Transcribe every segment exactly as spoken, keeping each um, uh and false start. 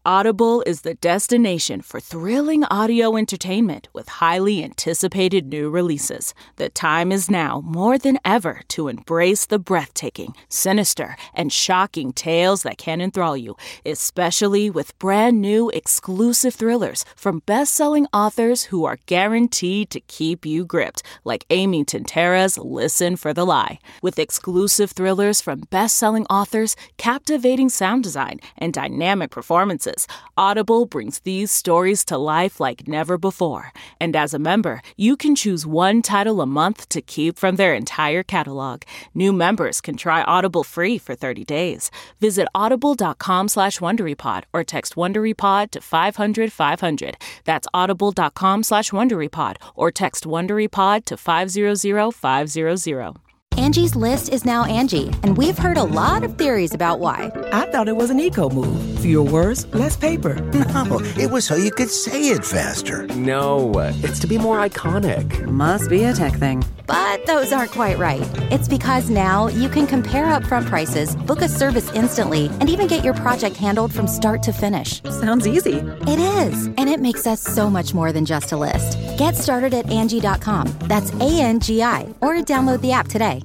Audible is the destination for thrilling audio entertainment with highly anticipated new releases. The time is now more than ever to embrace the breathtaking, sinister, and shocking tales that can enthrall you, especially with brand new exclusive thrillers from best-selling authors who are guaranteed to keep you gripped, like Amy Tintera's Listen for the Lie. With exclusive thrillers from best-selling authors, captivating sound design, and dynamic performances, Audible brings these stories to life like never before. And as a member, you can choose one title a month to keep from their entire catalog. New members can try Audible free for thirty days. Visit audible.com slash WonderyPod or text WonderyPod to five hundred five hundred. That's audible.com slash WonderyPod or text WonderyPod to five hundred five hundred. Angie's List is now Angie, and we've heard a lot of theories about why. I thought it was an eco move. Fewer words, less paper. No, it was so you could say it faster. No, it's to be more iconic. Must be a tech thing. But those aren't quite right. It's because now you can compare upfront prices, book a service instantly, and even get your project handled from start to finish. Sounds easy. It is, and it makes us so much more than just a list. Get started at Angie dot com. That's A N G I, or download the app today.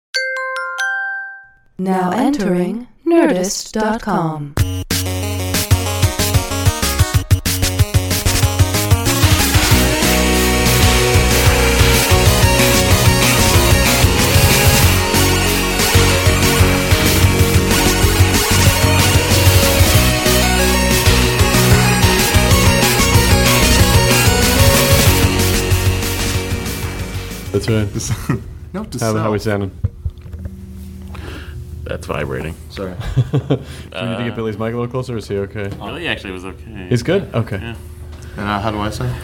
Now entering Nerdist dot com. That's right. Note to how, self. how we sounding? That's vibrating. Sorry. Do we need to get Billy's mic a little closer, or is he okay? Billy actually was okay. He's good? Okay. Yeah. And uh, how do I say?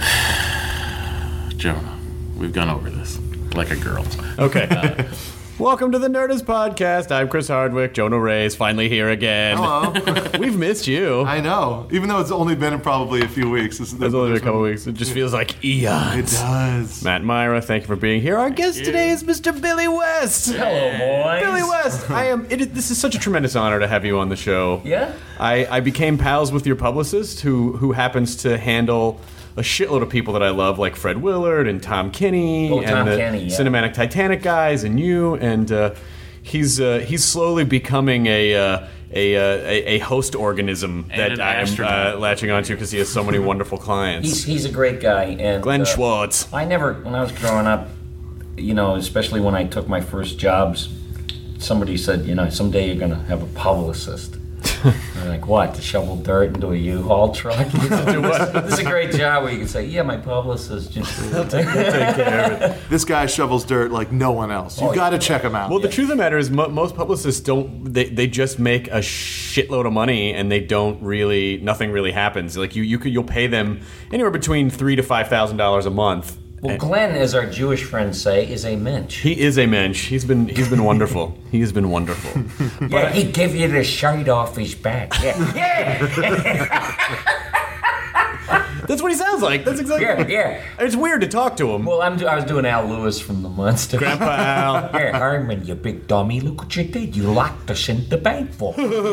Jonah, we've gone over this like a girl. Okay. Uh, Welcome to the Nerdist Podcast. I'm Chris Hardwick. Jonah Ray's finally here again. Hello. We've missed you. I know. Even though it's only been probably a few weeks. This, It's only been a couple weeks. It just feels like eons. It does. Matt Myra, thank you for being here. Our guest today is Mister Billy West. Hello, boys. Billy West. I am. It, is- this is such a tremendous honor to have you on the show. Yeah? I, I became pals with your publicist, who who happens to handle a shitload of people that I love, like Fred Willard and Tom Kenny Oh, and Tom the Kenny, yeah. Cinematic Titanic guys, and you. And uh, he's uh, he's slowly becoming a. Uh, A, uh, a a host organism And that an I'm astronaut. uh, latching onto because he has so many wonderful clients. He's he's a great guy, and Glenn uh, Schwartz. I never, when I was growing up, you know, especially when I took my first jobs, somebody said, you know, someday you're gonna have a publicist. I'm like, what? To shovel dirt into a U-Haul truck? You know, this, this is a great job where you can say, yeah, my publicist just Take care of it. This guy shovels dirt like no one else. You Oh, got to yeah. check him out. Well, the truth of the matter is, mo- most publicists don't. They, they just make a shitload of money, and they don't really. Nothing really happens. Like you, you could you'll pay them anywhere between three to five thousand dollars a month. Well, And Glenn, as our Jewish friends say, is a mensch. he is a mensch. He's been he's been wonderful. He has been wonderful. Yeah, he'd give you the shirt off his back. Yeah, yeah, That's what he sounds like. That's exactly. yeah, yeah. It's weird to talk to him. Well, I'm, I was doing Al Lewis from The Munsters. Grandpa Al. Hey, Herman, you big dummy, look what you did. You locked us in the bank for.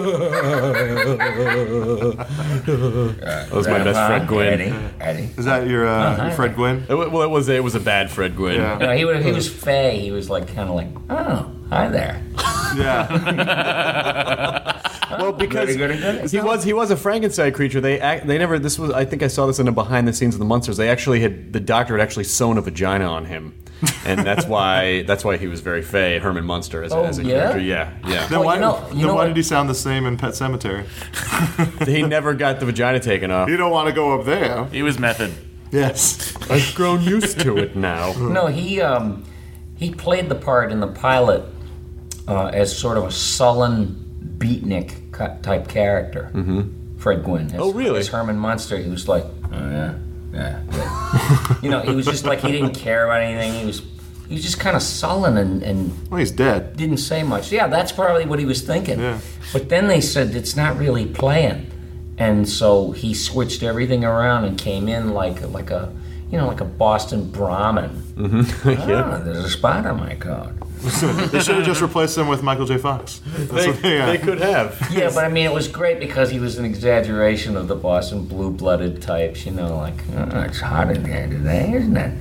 That was my best Fred Gwynn. Eddie, Eddie. Is that your, uh, Uh-huh. your Fred Gwynn? It wa- well, it was it was a bad Fred Gwynn. Yeah. You know, he, was, he was fey. He was like kind of like, oh, hi there. Yeah. Well, because Goody, goody, goody. he was he was a Frankenstein creature. They act, they never. This was I think I saw this in a behind the scenes of the Munsters. They actually had the doctor had actually sewn a vagina on him, and that's why that's why he was very fey. Herman Munster as, a- Oh, as a yeah? character. Yeah, yeah. Then Well, why, you know- you then know why what? did he sound the same in Pet Sematary? He never got the vagina taken off. You don't want to go up there. He was method. Yes. I've grown used to it now. No, he um, he played the part in the pilot uh, as sort of a sullen beatnik cu- type character. Mm-hmm. Fred Gwynn. As, Oh, really? As Herman Munster, he was like, oh, yeah, yeah, yeah. You know, he was just like, he didn't care about anything. He was he was just kind of sullen and, and Well, he's dead. didn't say much. Yeah, that's probably what he was thinking. Yeah. But then they said it's not really playing. And so he switched everything around and came in like like a, you know, like a Boston Brahmin. Mm-hmm. Ah, there's a spot on my coat. They should have just replaced him with Michael J. Fox. That's They, what they, uh, they could have. Yeah, but I mean, it was great because he was an exaggeration of the Boston blue-blooded types. You know, like oh, it's hot in here today, isn't it?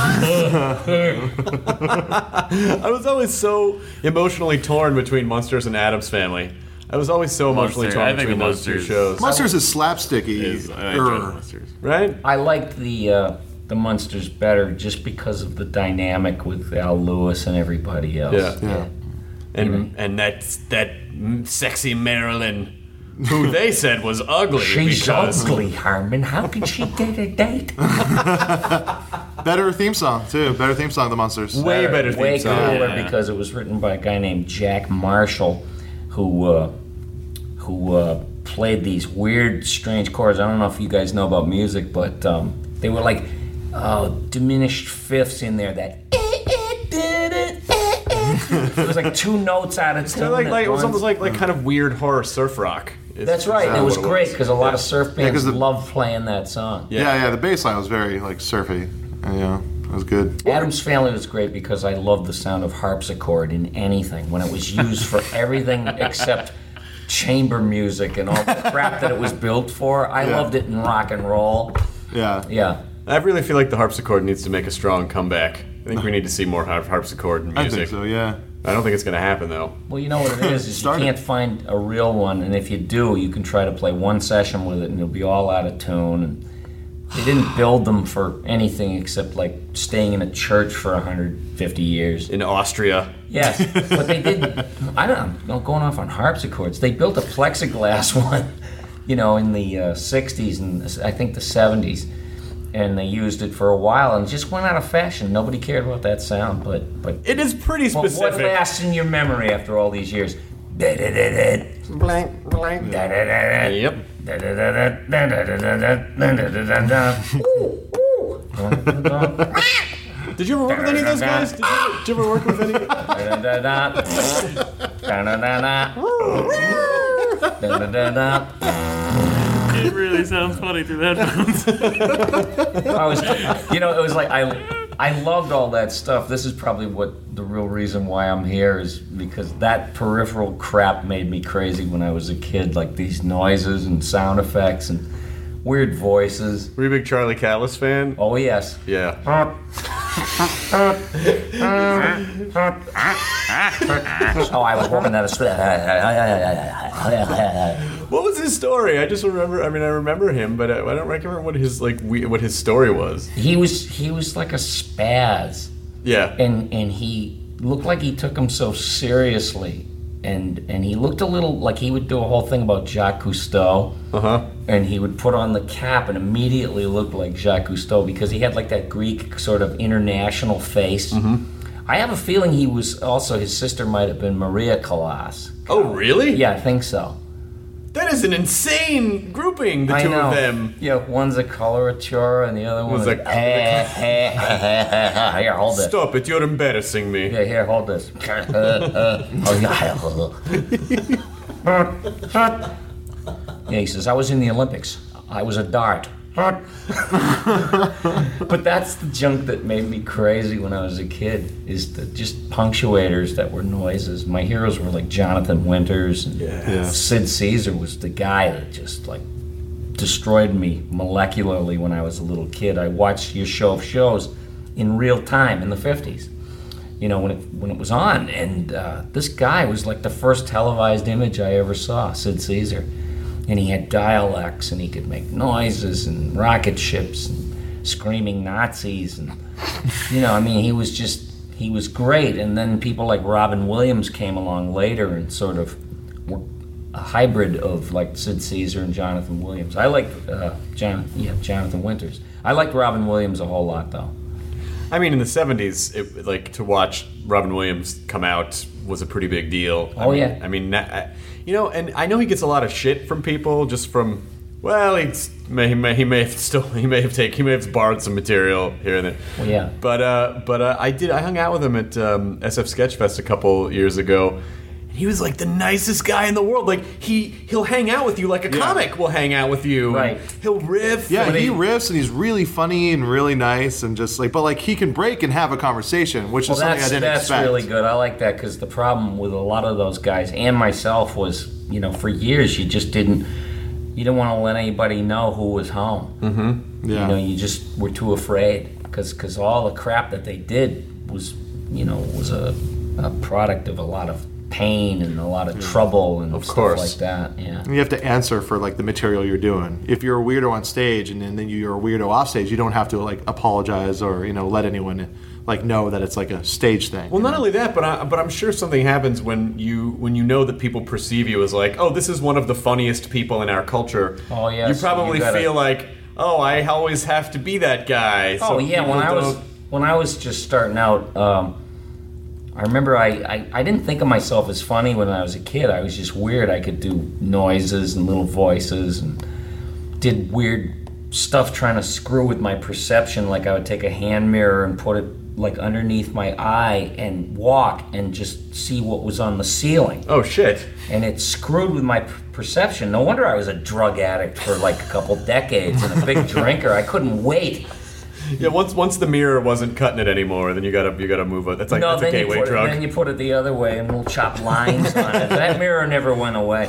I was always so emotionally torn between Munsters and Addams Family. I was always so emotionally Munster, torn I think between the those two Munsters- shows. Munsters is slapsticky. Is, I enjoy er, the Munsters. Right? I liked the uh, the Munsters better just because of the dynamic with Al Lewis and everybody else. Yeah. Yeah. And and that that sexy Marilyn, who they said was ugly. She's because ugly, Harmon. How can she get a date? Better theme song too. Better theme song. The Munsters. Way better theme Way song. cooler Yeah. because it was written by a guy named Jack Marshall, who uh, who uh, played these weird, strange chords. I don't know if you guys know about music, but um, they were like uh, diminished fifths in there. That it was like two notes out of So tune. like, at like it was once. almost like like kind of weird horror surf rock. Is- That's right. is It was what great because a lot of surf Yeah, 'cause bands the- love playing that song. Yeah, yeah. The bass line was very like surfy. And, yeah, it was good. Adam's Family was great because I loved the sound of harpsichord in anything when it was used for everything except chamber music and all the crap that it was built for. I Yeah. loved it in rock and roll. Yeah. Yeah. I really feel like the harpsichord needs to make a strong comeback. I think we need to see more har- harpsichord I music. think so. Yeah. I don't think it's going to happen though. Well, you know what it is, is you Start it. can't find a real one, and if you do, you can try to play one session with it, and it'll be all out of tune. And they didn't build them for anything except like staying in a church for one hundred fifty years. In Austria. Yes, but they did. I don't know. Going off on harpsichords, they built a plexiglass one, you know, in the uh, sixties and I think the seventies, and they used it for a while and it just went out of fashion. Nobody cared about that sound, but but It is pretty but specific. what lasts in your memory after all these years? Blank, blank. Yep. Did you ever work with any of those guys? Did you, did you ever work with any? It really sounds funny through the headphones. I was, you know, it was like I, I loved all that stuff. This is probably what the real reason why I'm here is because that peripheral crap made me crazy when I was a kid. Like these noises and sound effects and weird voices. Were you a big Charlie Callis fan? Oh yes. Yeah. Oh, I was working at a. What was his story? I just remember. I mean, I remember him, but I, I don't remember what his like we, what his story was. He was he was like a spaz. Yeah. And and he looked like he took himself seriously, and and he looked a little like he would do a whole thing about Jacques Cousteau. Uh huh. And he would put on the cap and immediately look like Jacques Cousteau because he had like that Greek sort of international face. Mm-hmm. I have a feeling he was also his sister might have been Maria Callas. Oh, really? Yeah, I think so. That is an insane grouping. The I two know. of them. Yeah, one's a colorature and the other Was one's a- a. Here, hold this. Stop it! You're embarrassing me. Yeah, here, hold this. Oh, yeah. Yeah, he says, I was in the Olympics. I was a dart. But that's the junk that made me crazy when I was a kid, is the just punctuators that were noises. My heroes were like Jonathan Winters, and Yeah. Sid Caesar was the guy that just like destroyed me molecularly when I was a little kid. I watched your show of shows in real time in the fifties, you know, when it when it was on, and uh, this guy was like the first televised image I ever saw, Sid Caesar. And he had dialects, and he could make noises, and rocket ships, and screaming Nazis, and you know, I mean, he was just, he was great. And then people like Robin Williams came along later and sort of were a hybrid of like Sid Caesar and Jonathan Williams. I like, uh, John, yeah, Jonathan Winters. I liked Robin Williams a whole lot, though. I mean, in the seventies, it, like to watch Robin Williams come out was a pretty big deal. I Oh, mean, yeah. I mean, na- I- you know, and I know he gets a lot of shit from people just from. Well, he's, may, he may he may have still he may have taken he may have borrowed some material here and there. Well, yeah. But uh, but uh, I did I hung out with him at um, S F Sketchfest a couple years ago, He was like the nicest guy in the world. Like he he'll hang out with you like a Yeah. comic will hang out with you. Right. He'll riff. Yeah, and he riffs and he's really funny and really nice and just like, but like he can break and have a conversation, which Well, is something that's, I didn't that's expect. really good. I like that because the problem with a lot of those guys and myself was, you know, for years you just didn't, you didn't want to let anybody know who was home. Mm-hmm. Yeah. You know, you just were too afraid because because all the crap that they did was, you know, was a, a product of a lot of pain and a lot of trouble and Of stuff course. like that. Yeah. You have to answer for like the material you're doing. If you're a weirdo on stage and then, then you're a weirdo off stage, you don't have to like apologize or you know let anyone like know that it's like a stage thing. Well, not only that, but I, but I'm sure something happens when you when you know that people perceive you as like, oh, this is one of the funniest people in our culture. Oh, yes, You probably you gotta- feel like, oh, I always have to be that guy. Oh so yeah, when people I was don't- when I was just starting out, um, I remember I, I, I didn't think of myself as funny when I was a kid. I was just weird. I could do noises and little voices and did weird stuff trying to screw with my perception. Like I would take a hand mirror and put it like underneath my eye and walk and just see what was on the ceiling. Oh shit. And it screwed with my p- perception. No wonder I was a drug addict for like a couple decades and a big drinker. I couldn't wait. Yeah, once once the mirror wasn't cutting it anymore, then you gotta you gotta move it. That's like no, that's a then you gateway put drug. It, then you put it the other way, and we'll chop lines on it. That mirror never went away.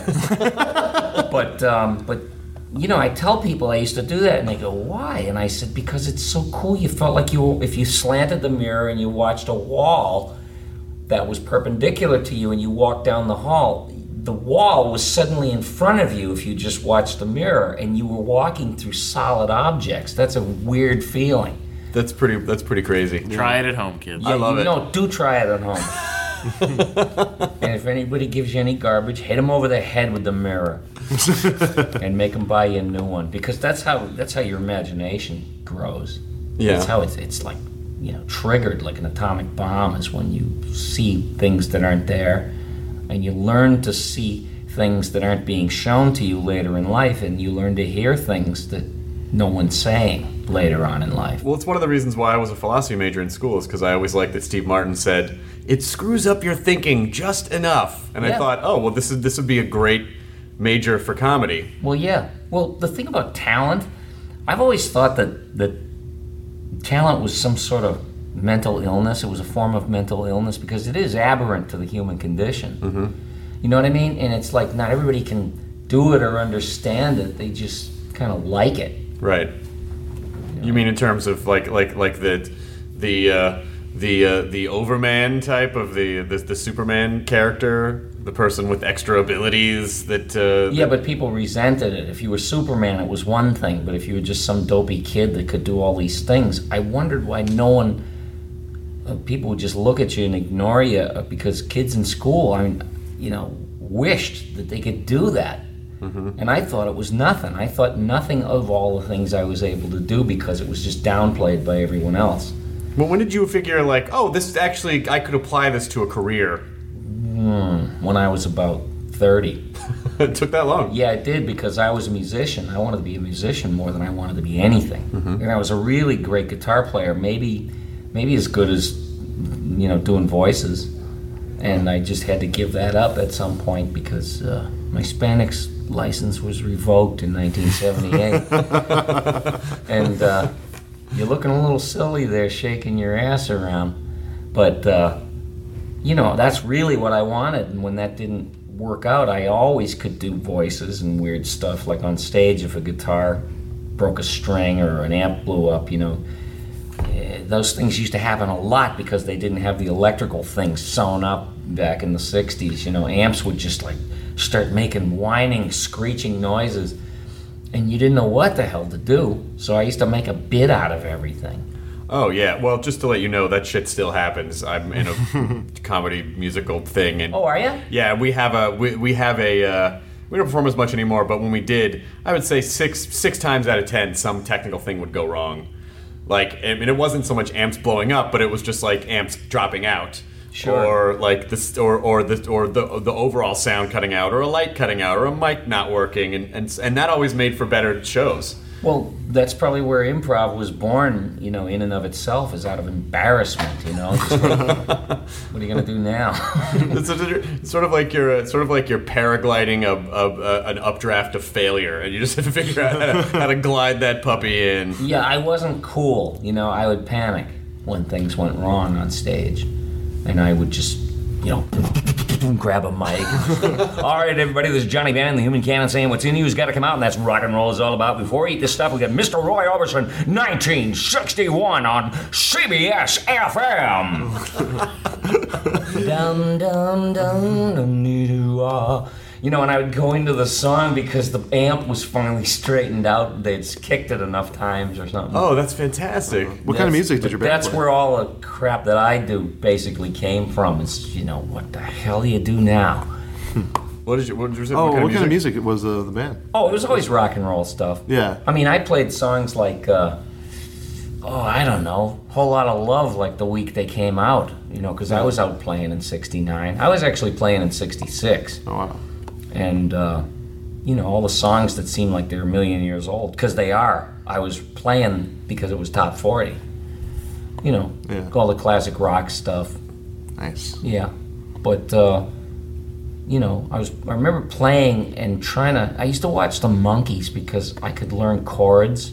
But um, but you know, I tell people I used to do that, and they go, "Why?" And I said, "Because it's so cool. You felt like you if you slanted the mirror and you watched a wall that was perpendicular to you, and you walked down the hall." The wall was suddenly in front of you if you just watched the mirror, and you were walking through solid objects. That's a weird feeling. That's pretty. That's pretty crazy. Try it at home, kids. Yeah, I love you it. know, do try it at home. And if anybody gives you any garbage, hit them over the head with the mirror, and make them buy you a new one. Because that's how that's how your imagination grows. Yeah. That's how it's it's like, you know, triggered like an atomic bomb. Is when you see things that aren't there, and you learn to see things that aren't being shown to you later in life, and you learn to hear things that no one's saying later on in life. Well, it's one of the reasons why I was a philosophy major in school is because I always liked that Steve Martin said it screws up your thinking just enough, and Yeah. I thought, oh well, this is this would be a great major for comedy. Well, yeah. Well, the thing about talent, I've always thought that that talent was some sort of mental illness. It was a form of mental illness because it is aberrant to the human condition. Mm-hmm. You know what I mean? And it's like not everybody can do it or understand it. They just kind of like it. Right. You mean in terms of like like like the the uh, the uh, the Overman type of the, the the Superman character, the person with extra abilities that. Uh, Yeah, but people resented it. If you were Superman, it was one thing. But if you were just some dopey kid that could do all these things, I wondered why no one. Uh, people would just look at you and ignore you uh, because kids in school, I mean, you know, wished that they could do that. Mm-hmm. And I thought it was nothing. I thought nothing of all the things I was able to do because it was just downplayed by everyone else. Well, when did you figure like, oh, this actually I could apply this to a career? Mm, when I was about thirty. It took that long? Yeah, it did because I was a musician. I wanted to be a musician more than I wanted to be anything. Mm-hmm. And I was a really great guitar player, maybe, maybe as good as, you know, doing voices. And I just had to give that up at some point because uh, my Hispanics license was revoked in nineteen seventy-eight. And uh, you're looking a little silly there shaking your ass around. But, uh, you know, that's really what I wanted. And when that didn't work out, I always could do voices and weird stuff. Like on stage, if a guitar broke a string or an amp blew up, you know, those things used to happen a lot because they didn't have the electrical things sewn up back in the sixties. You know, amps would just like start making whining, screeching noises, and you didn't know what the hell to do. So I used to make a bit out of everything. Oh yeah, well, just to let you know, that shit still happens. I'm in a comedy musical thing, and oh, are you? Yeah, we have a we, we have a uh, we don't perform as much anymore, but when we did, I would say six six times out of ten, some technical thing would go wrong. Like, I mean, it wasn't so much amps blowing up, but it was just like amps dropping out. Sure. Or like this, or or the or the the overall sound cutting out, or a light cutting out, or a mic not working, and and and that always made for better shows. Well, that's probably where improv was born, you know, in and of itself, is out of embarrassment, you know. Just like, what are you going to do now? It's, it's sort of like you're uh, sort of like you're paragliding a, a, a an updraft of failure, and you just have to figure out how to, how to glide that puppy in. Yeah, I wasn't cool, you know. I would panic when things went wrong on stage, and I would just, you know, grab a mic. All right, everybody, this is Johnny Bannon, the Human Cannon, saying what's in you has got to come out, and that's rock and roll is all about. Before we eat this stuff, we got Mister Roy Orbison, nineteen sixty-one on C B S F M. Dum dum dum dum doo ah. You know, and I would go into the song because the amp was finally straightened out. They'd kicked it enough times or something. Oh, that's fantastic. What That's, kind of music did your band That's play? where all the crap that I do basically came from. Is, you know, what the hell do you do now? What did you? What did you say? Oh, what kind, what of, kind of music? music was uh, the band? Oh, it was always rock and roll stuff. Yeah. I mean, I played songs like, uh, oh, I don't know, Whole Lot of Love, like the week they came out. You know, because I was out playing in sixty-nine. I was actually playing in sixty-six. Oh, wow. And, uh, you know, all the songs that seem like they're a million years old, because they are. I was playing because it was top forty. You know, Yeah. all the classic rock stuff. Nice. Yeah. But, uh, you know, I was I remember playing and trying to... I used to watch the Monkees because I could learn chords.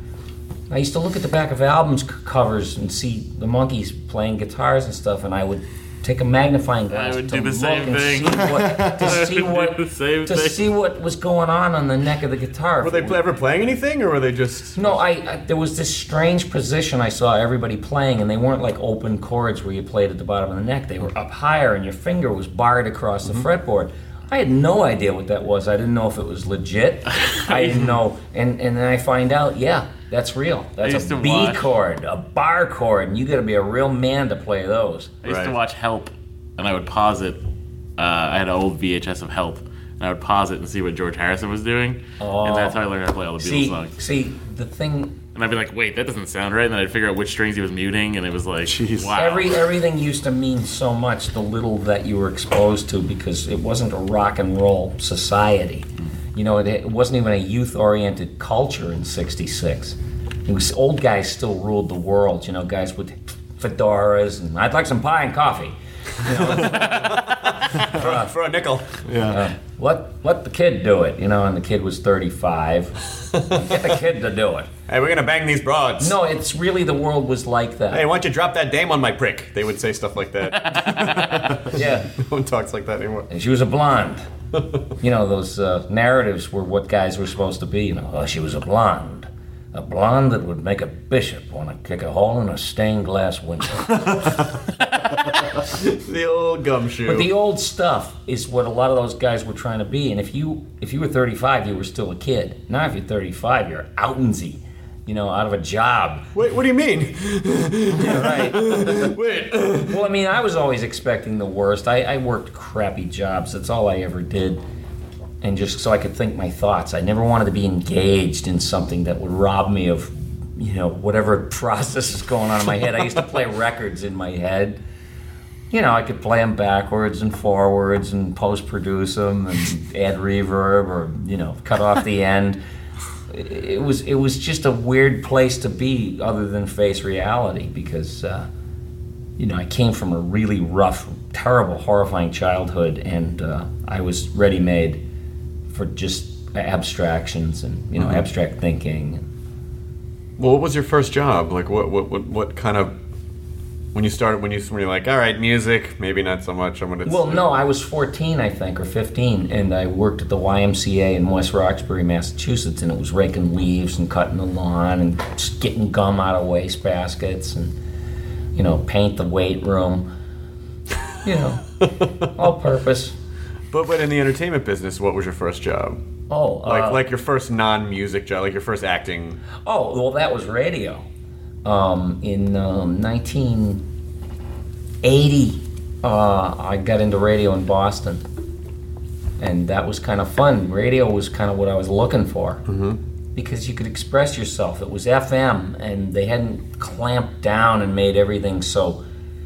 I used to look at the back of albums c- covers and see the Monkees playing guitars and stuff, and I would take a magnifying glass I would to do the look same and thing. see what to I see would what do the same to thing. see what was going on on the neck of the guitar. Were they play, ever playing anything, or were they just? No, I, I there was this strange position I saw everybody playing, and they weren't like open chords where you played at the bottom of the neck. They were up higher, and your finger was barred across the fretboard. I had no idea what that was. I didn't know if it was legit. I didn't know, and and then I find out, yeah, that's real. That's used a to B watch- chord, a bar chord, and you got to be a real man to play those. I used to Right. watch Help, and I would pause it. Uh, I had an old V H S of Help, and I would pause it and see what George Harrison was doing, Oh. and that's how I learned how to play all the Beatles See, songs. see, the thing. And I'd be like, wait, that doesn't sound right, and then I'd figure out which strings he was muting, and it was like, Jeez. wow. Every everything used to mean so much, the little that you were exposed to, because it wasn't a rock and roll society. You know, it, it wasn't even a youth-oriented culture in sixty-six. It was old guys still ruled the world. You know, guys with fedoras and I'd like some pie and coffee. You know, for, a, for a nickel. Yeah. uh, let let the kid do it. You know, and the kid was thirty-five. Get the kid to do it. Hey, we're gonna bang these broads. No, it's really the world was like that. Hey, why don't you drop that dame on my prick? They would say stuff like that. Yeah. No one talks like that anymore. And she was a blonde. You know, those uh, narratives were what guys were supposed to be. You know, oh, she was a blonde. A blonde that would make a bishop want to kick a hole in a stained glass window. The old gumshoe. But the old stuff is what a lot of those guys were trying to be. And if you if you were thirty-five, you were still a kid. Now if you're thirty-five, you're outensy. You know, out of a job. Wait, what do you mean? Yeah, right. Wait. Well, I mean, I was always expecting the worst. I, I worked crappy jobs. That's all I ever did. And just so I could think my thoughts. I never wanted to be engaged in something that would rob me of, you know, whatever process is going on in my head. I used to play records in my head. You know, I could play them backwards and forwards and post-produce them and add reverb or, you know, cut off the end. It was it was just a weird place to be other than face reality because, uh, you know, I came from a really rough, terrible, horrifying childhood, and uh, I was ready-made for just abstractions and, you know, Mm-hmm. abstract thinking. Well, what was your first job? Like, what, what, what, what kind of? When you started, when you when you're like, all right, music, maybe not so much. I'm gonna. Well, no, I was fourteen, I think, or fifteen, and I worked at the Y M C A in West Roxbury, Massachusetts, and it was raking leaves and cutting the lawn and just getting gum out of waste baskets and, you know, paint the weight room. You know, all purpose. But but in the entertainment business, what was your first job? Oh, Like uh, like your first non-music job, like your first acting. Oh, well, that was radio. Um, in um, nineteen eighty, uh, I got into radio in Boston, and that was kind of fun. Radio was kind of what I was looking for, mm-hmm. because you could express yourself. It was F M, and they hadn't clamped down and made everything so,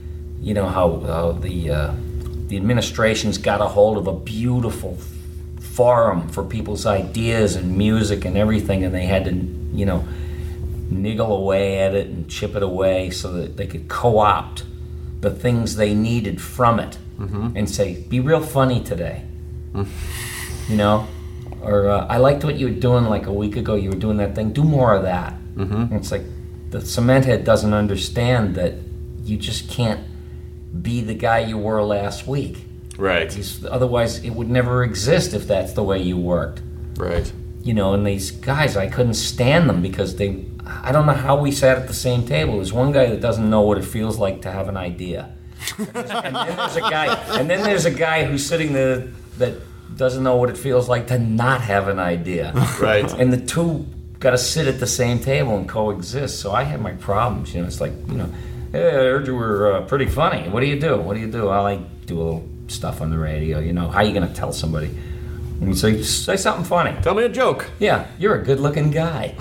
you know, how uh, the uh, the administration's got a hold of a beautiful forum for people's ideas and music and everything, and they had to, you know, niggle away at it and chip it away so that they could co-opt the things they needed from it, mm-hmm. and say, be real funny today. Mm. You know? Or, uh, I liked what you were doing like a week ago, you were doing that thing, do more of that. Mm-hmm. And it's like, the cement head doesn't understand that you just can't be the guy you were last week. Right. He's, otherwise, it would never exist if that's the way you worked. Right. You know, and these guys, I couldn't stand them because they, I don't know how we sat at the same table. There's one guy that doesn't know what it feels like to have an idea. And then there's a guy, and then there's a guy who's sitting there that doesn't know what it feels like to not have an idea. Right. And the two got to sit at the same table and coexist. So I had my problems. You know, it's like, you know, hey, I heard you were uh, pretty funny. What do you do? What do you do? Well, I do a little stuff on the radio. You know, how are you going to tell somebody? And you say, say something funny. Tell me a joke. Yeah, you're a good-looking guy.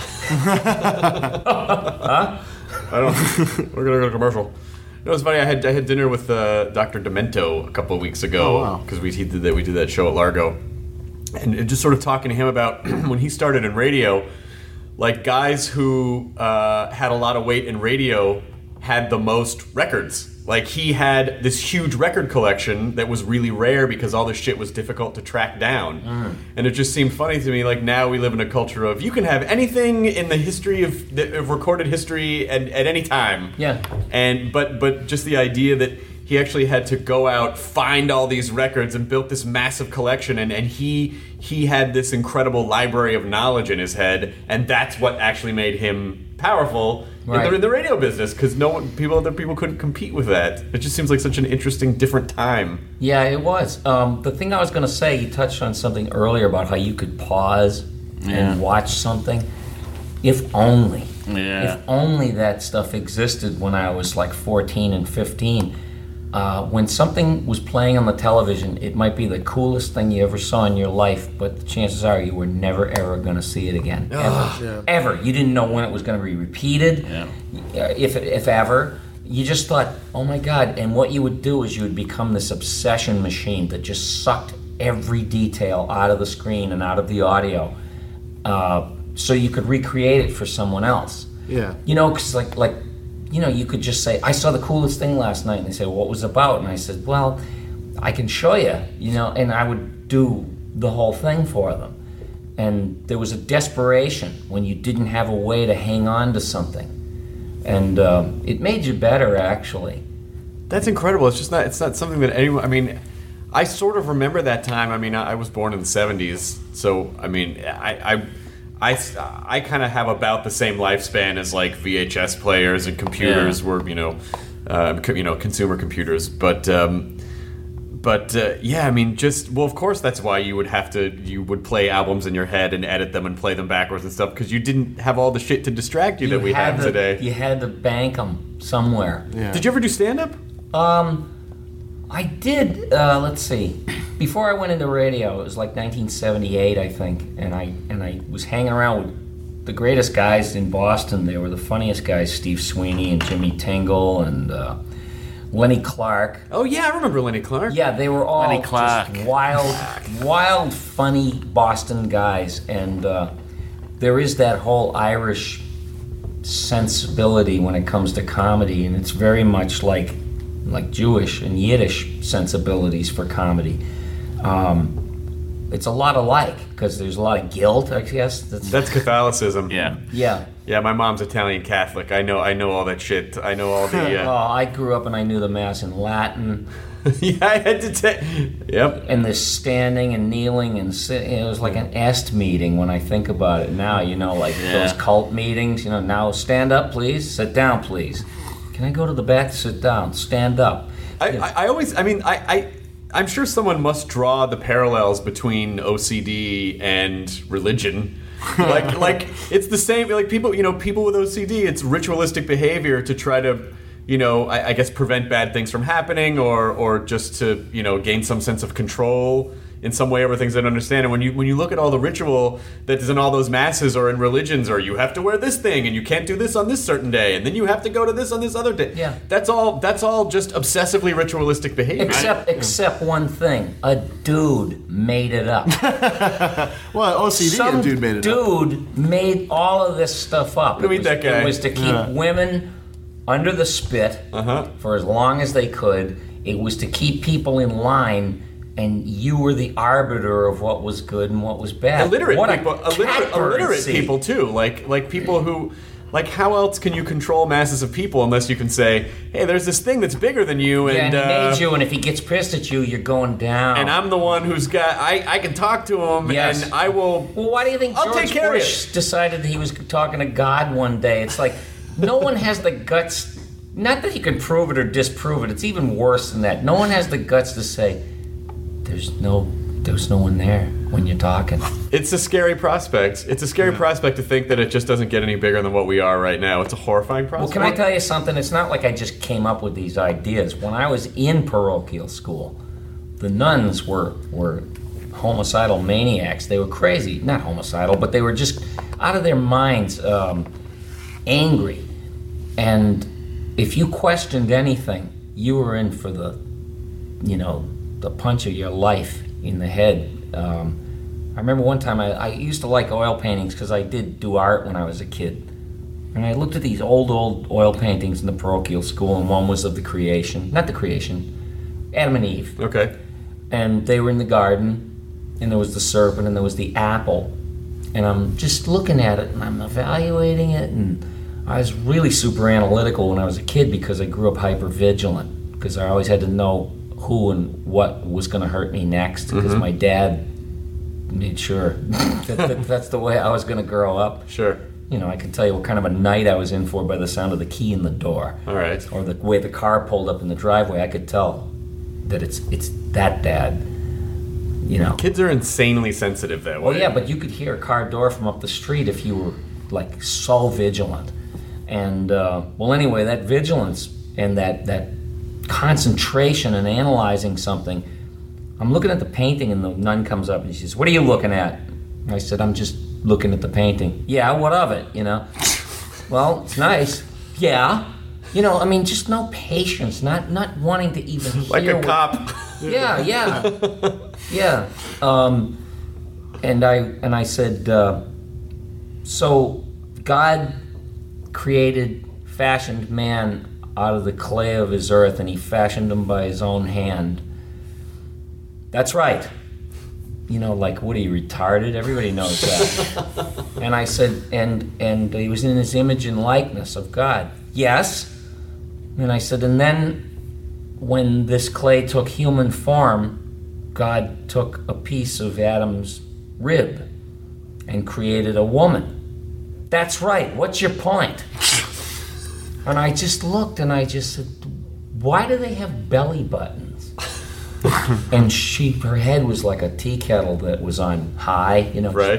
Huh? I don't. We're gonna go to commercial. You know, it's funny. I had I had dinner with uh, Doctor Demento a couple of weeks ago because oh, wow. we he did that we did that show at Largo, and just sort of talking to him about when he started in radio, like guys who uh, had a lot of weight in radio had the most records. Like, he had this huge record collection that was really rare because all this shit was difficult to track down. Mm. And it just seemed funny to me, like, now we live in a culture of you can have anything in the history of, of recorded history at, at any time. Yeah. And but but just the idea that he actually had to go out, find all these records, and built this massive collection, and, and he he had this incredible library of knowledge in his head, and that's what actually made him powerful right. in, the, in the radio business, because no one, people, other people couldn't compete with that. It just seems like such an interesting, different time. Yeah, it was. Um, the thing I was going to say, you touched on something earlier about how you could pause yeah. and watch something. If only. Yeah. If only that stuff existed when I was like fourteen and fifteen. Uh, when something was playing on the television, it might be the coolest thing you ever saw in your life, but the chances are you were never, ever going to see it again. Oh, ever. yeah. Ever. You didn't know when it was going to be repeated, yeah. if, if ever. You just thought, oh my God. And what you would do is you would become this obsession machine that just sucked every detail out of the screen and out of the audio, uh, so you could recreate it for someone else. Yeah. You know, because like, like, you know, you could just say, I saw the coolest thing last night. And they say, well, what was it about? And I said, well, I can show you, you know, and I would do the whole thing for them. And there was a desperation when you didn't have a way to hang on to something. And um, it made you better, actually. That's incredible. It's just not, it's not something that anyone, I mean, I sort of remember that time. I mean, I was born in the seventies. So, I mean, I... I I, I kind of have about the same lifespan as like V H S players and computers yeah. were, you know, uh, co- you know, consumer computers. But, um, but uh, yeah, I mean, just well, of course, that's why you would have to you would play albums in your head and edit them and play them backwards and stuff because you didn't have all the shit to distract you, you that we have to, today. You had to bank them somewhere. Yeah. Did you ever do stand up? Um. I did, uh, let's see, before I went into radio, it was like nineteen seventy-eight, I think, and I and I was hanging around with the greatest guys in Boston. They were the funniest guys, Steve Sweeney and Jimmy Tingle and uh, Lenny Clark. Oh, yeah, I remember Lenny Clark. Yeah, they were all Lenny Clark. just wild, wild, funny Boston guys, and uh, there is that whole Irish sensibility when it comes to comedy, and it's very much like like Jewish and Yiddish sensibilities for comedy. Um, it's a lot alike because there's a lot of guilt, I guess. That's, That's Catholicism. Yeah. Yeah. Yeah, my mom's Italian Catholic. I know I know all that shit. I know all the... Uh... oh, I grew up and I knew the Mass in Latin. yeah, I had to take... Yep. And this standing and kneeling and sitting. It was like an est meeting when I think about it now. You know, like yeah. those cult meetings. You know, now stand up, please. Sit down, please. Can I go to the back? Sit down. Stand up. I, I, I always, I mean, I, I, I'm sure someone must draw the parallels between O C D and religion. like, like it's the same. Like people, you know, people with O C D, it's ritualistic behavior to try to, you know, I, I guess prevent bad things from happening, or, or just to, you know, gain some sense of control in some way over things they don't understand. And when you when you look at all the ritual that is in all those masses or in religions, or you have to wear this thing and you can't do this on this certain day, and then you have to go to this on this other day. Yeah. That's all that's all just obsessively ritualistic behavior. Except except one thing. A dude made it up. Well, O C D, Some a dude made it dude up. made all of this stuff up. Who It made was, that guy? it was to keep Yeah. women under the spit Uh-huh. for as long as they could. It was to keep people in line, and you were the arbiter of what was good and what was bad. Illiterate what people, a illiterate, illiterate catbird people too. Like like people who, like how else can you control masses of people unless you can say, hey, there's this thing that's bigger than you, and Yeah, and he uh, made you, and if he gets pissed at you, you're going down. and I'm the one who's got I I can talk to him, Yes. and I will. Well, why do you think I'll George take care of Bush decided he was talking to God one day? It's like no one has the guts. Not that you can prove it or disprove it. It's even worse than that. No one has the guts to say, "There's no, there's no one there when you're talking." It's a scary prospect. It's a scary Yeah. prospect to think that it just doesn't get any bigger than what we are right now. It's a horrifying Well, prospect. can I tell you something? It's not like I just came up with these ideas. When I was in parochial school, the nuns were were homicidal maniacs. They were crazy. Not homicidal, but they were just out of their minds, um, angry. And if you questioned anything, you were in for the, you know, the punch of your life in the head. Um, I remember one time I, I used to like oil paintings because I did do art when I was a kid. And I looked at these old, old oil paintings in the parochial school, and one was of the creation, not the creation, Adam and Eve. Okay. And they were in the garden, and there was the serpent, and there was the apple. And I'm just looking at it, and I'm evaluating it, and I was really super analytical when I was a kid because I grew up hyper vigilant, because I always had to know who and what was going to hurt me next, because Mhm. my dad made sure that, that that's the way I was going to grow up. Sure. You know, I could tell you what kind of a night I was in for by the sound of the key in the door. All right. Or the way the car pulled up in the driveway. I could tell that it's it's that dad. You know. Kids are insanely sensitive that way. Well, yeah, but you could hear a car door from up the street if you were like so vigilant. And uh, well, anyway, that vigilance and that that concentration and analyzing something. I'm looking at the painting, and the nun comes up and she says, "What are you looking at?" And I said, "I'm just looking at the painting." "Yeah, what of it?" You know. "Well, it's nice." "Yeah." You know, I mean, just no patience, not not wanting to even hear Like a what- cop. Yeah, yeah, yeah. Um, and I and I said, uh, so God created, fashioned man out of the clay of his earth, and he fashioned him by his own hand. That's right. You know, like, what are you, retarded? Everybody knows that. And I said, and and he was in his image and likeness of God. Yes. And I said, and then when this clay took human form, God took a piece of Adam's rib and created a woman. That's right. What's your point? And I just looked and I just said, why do they have belly buttons? And she, her head was like a tea kettle that was on high, you know. Right.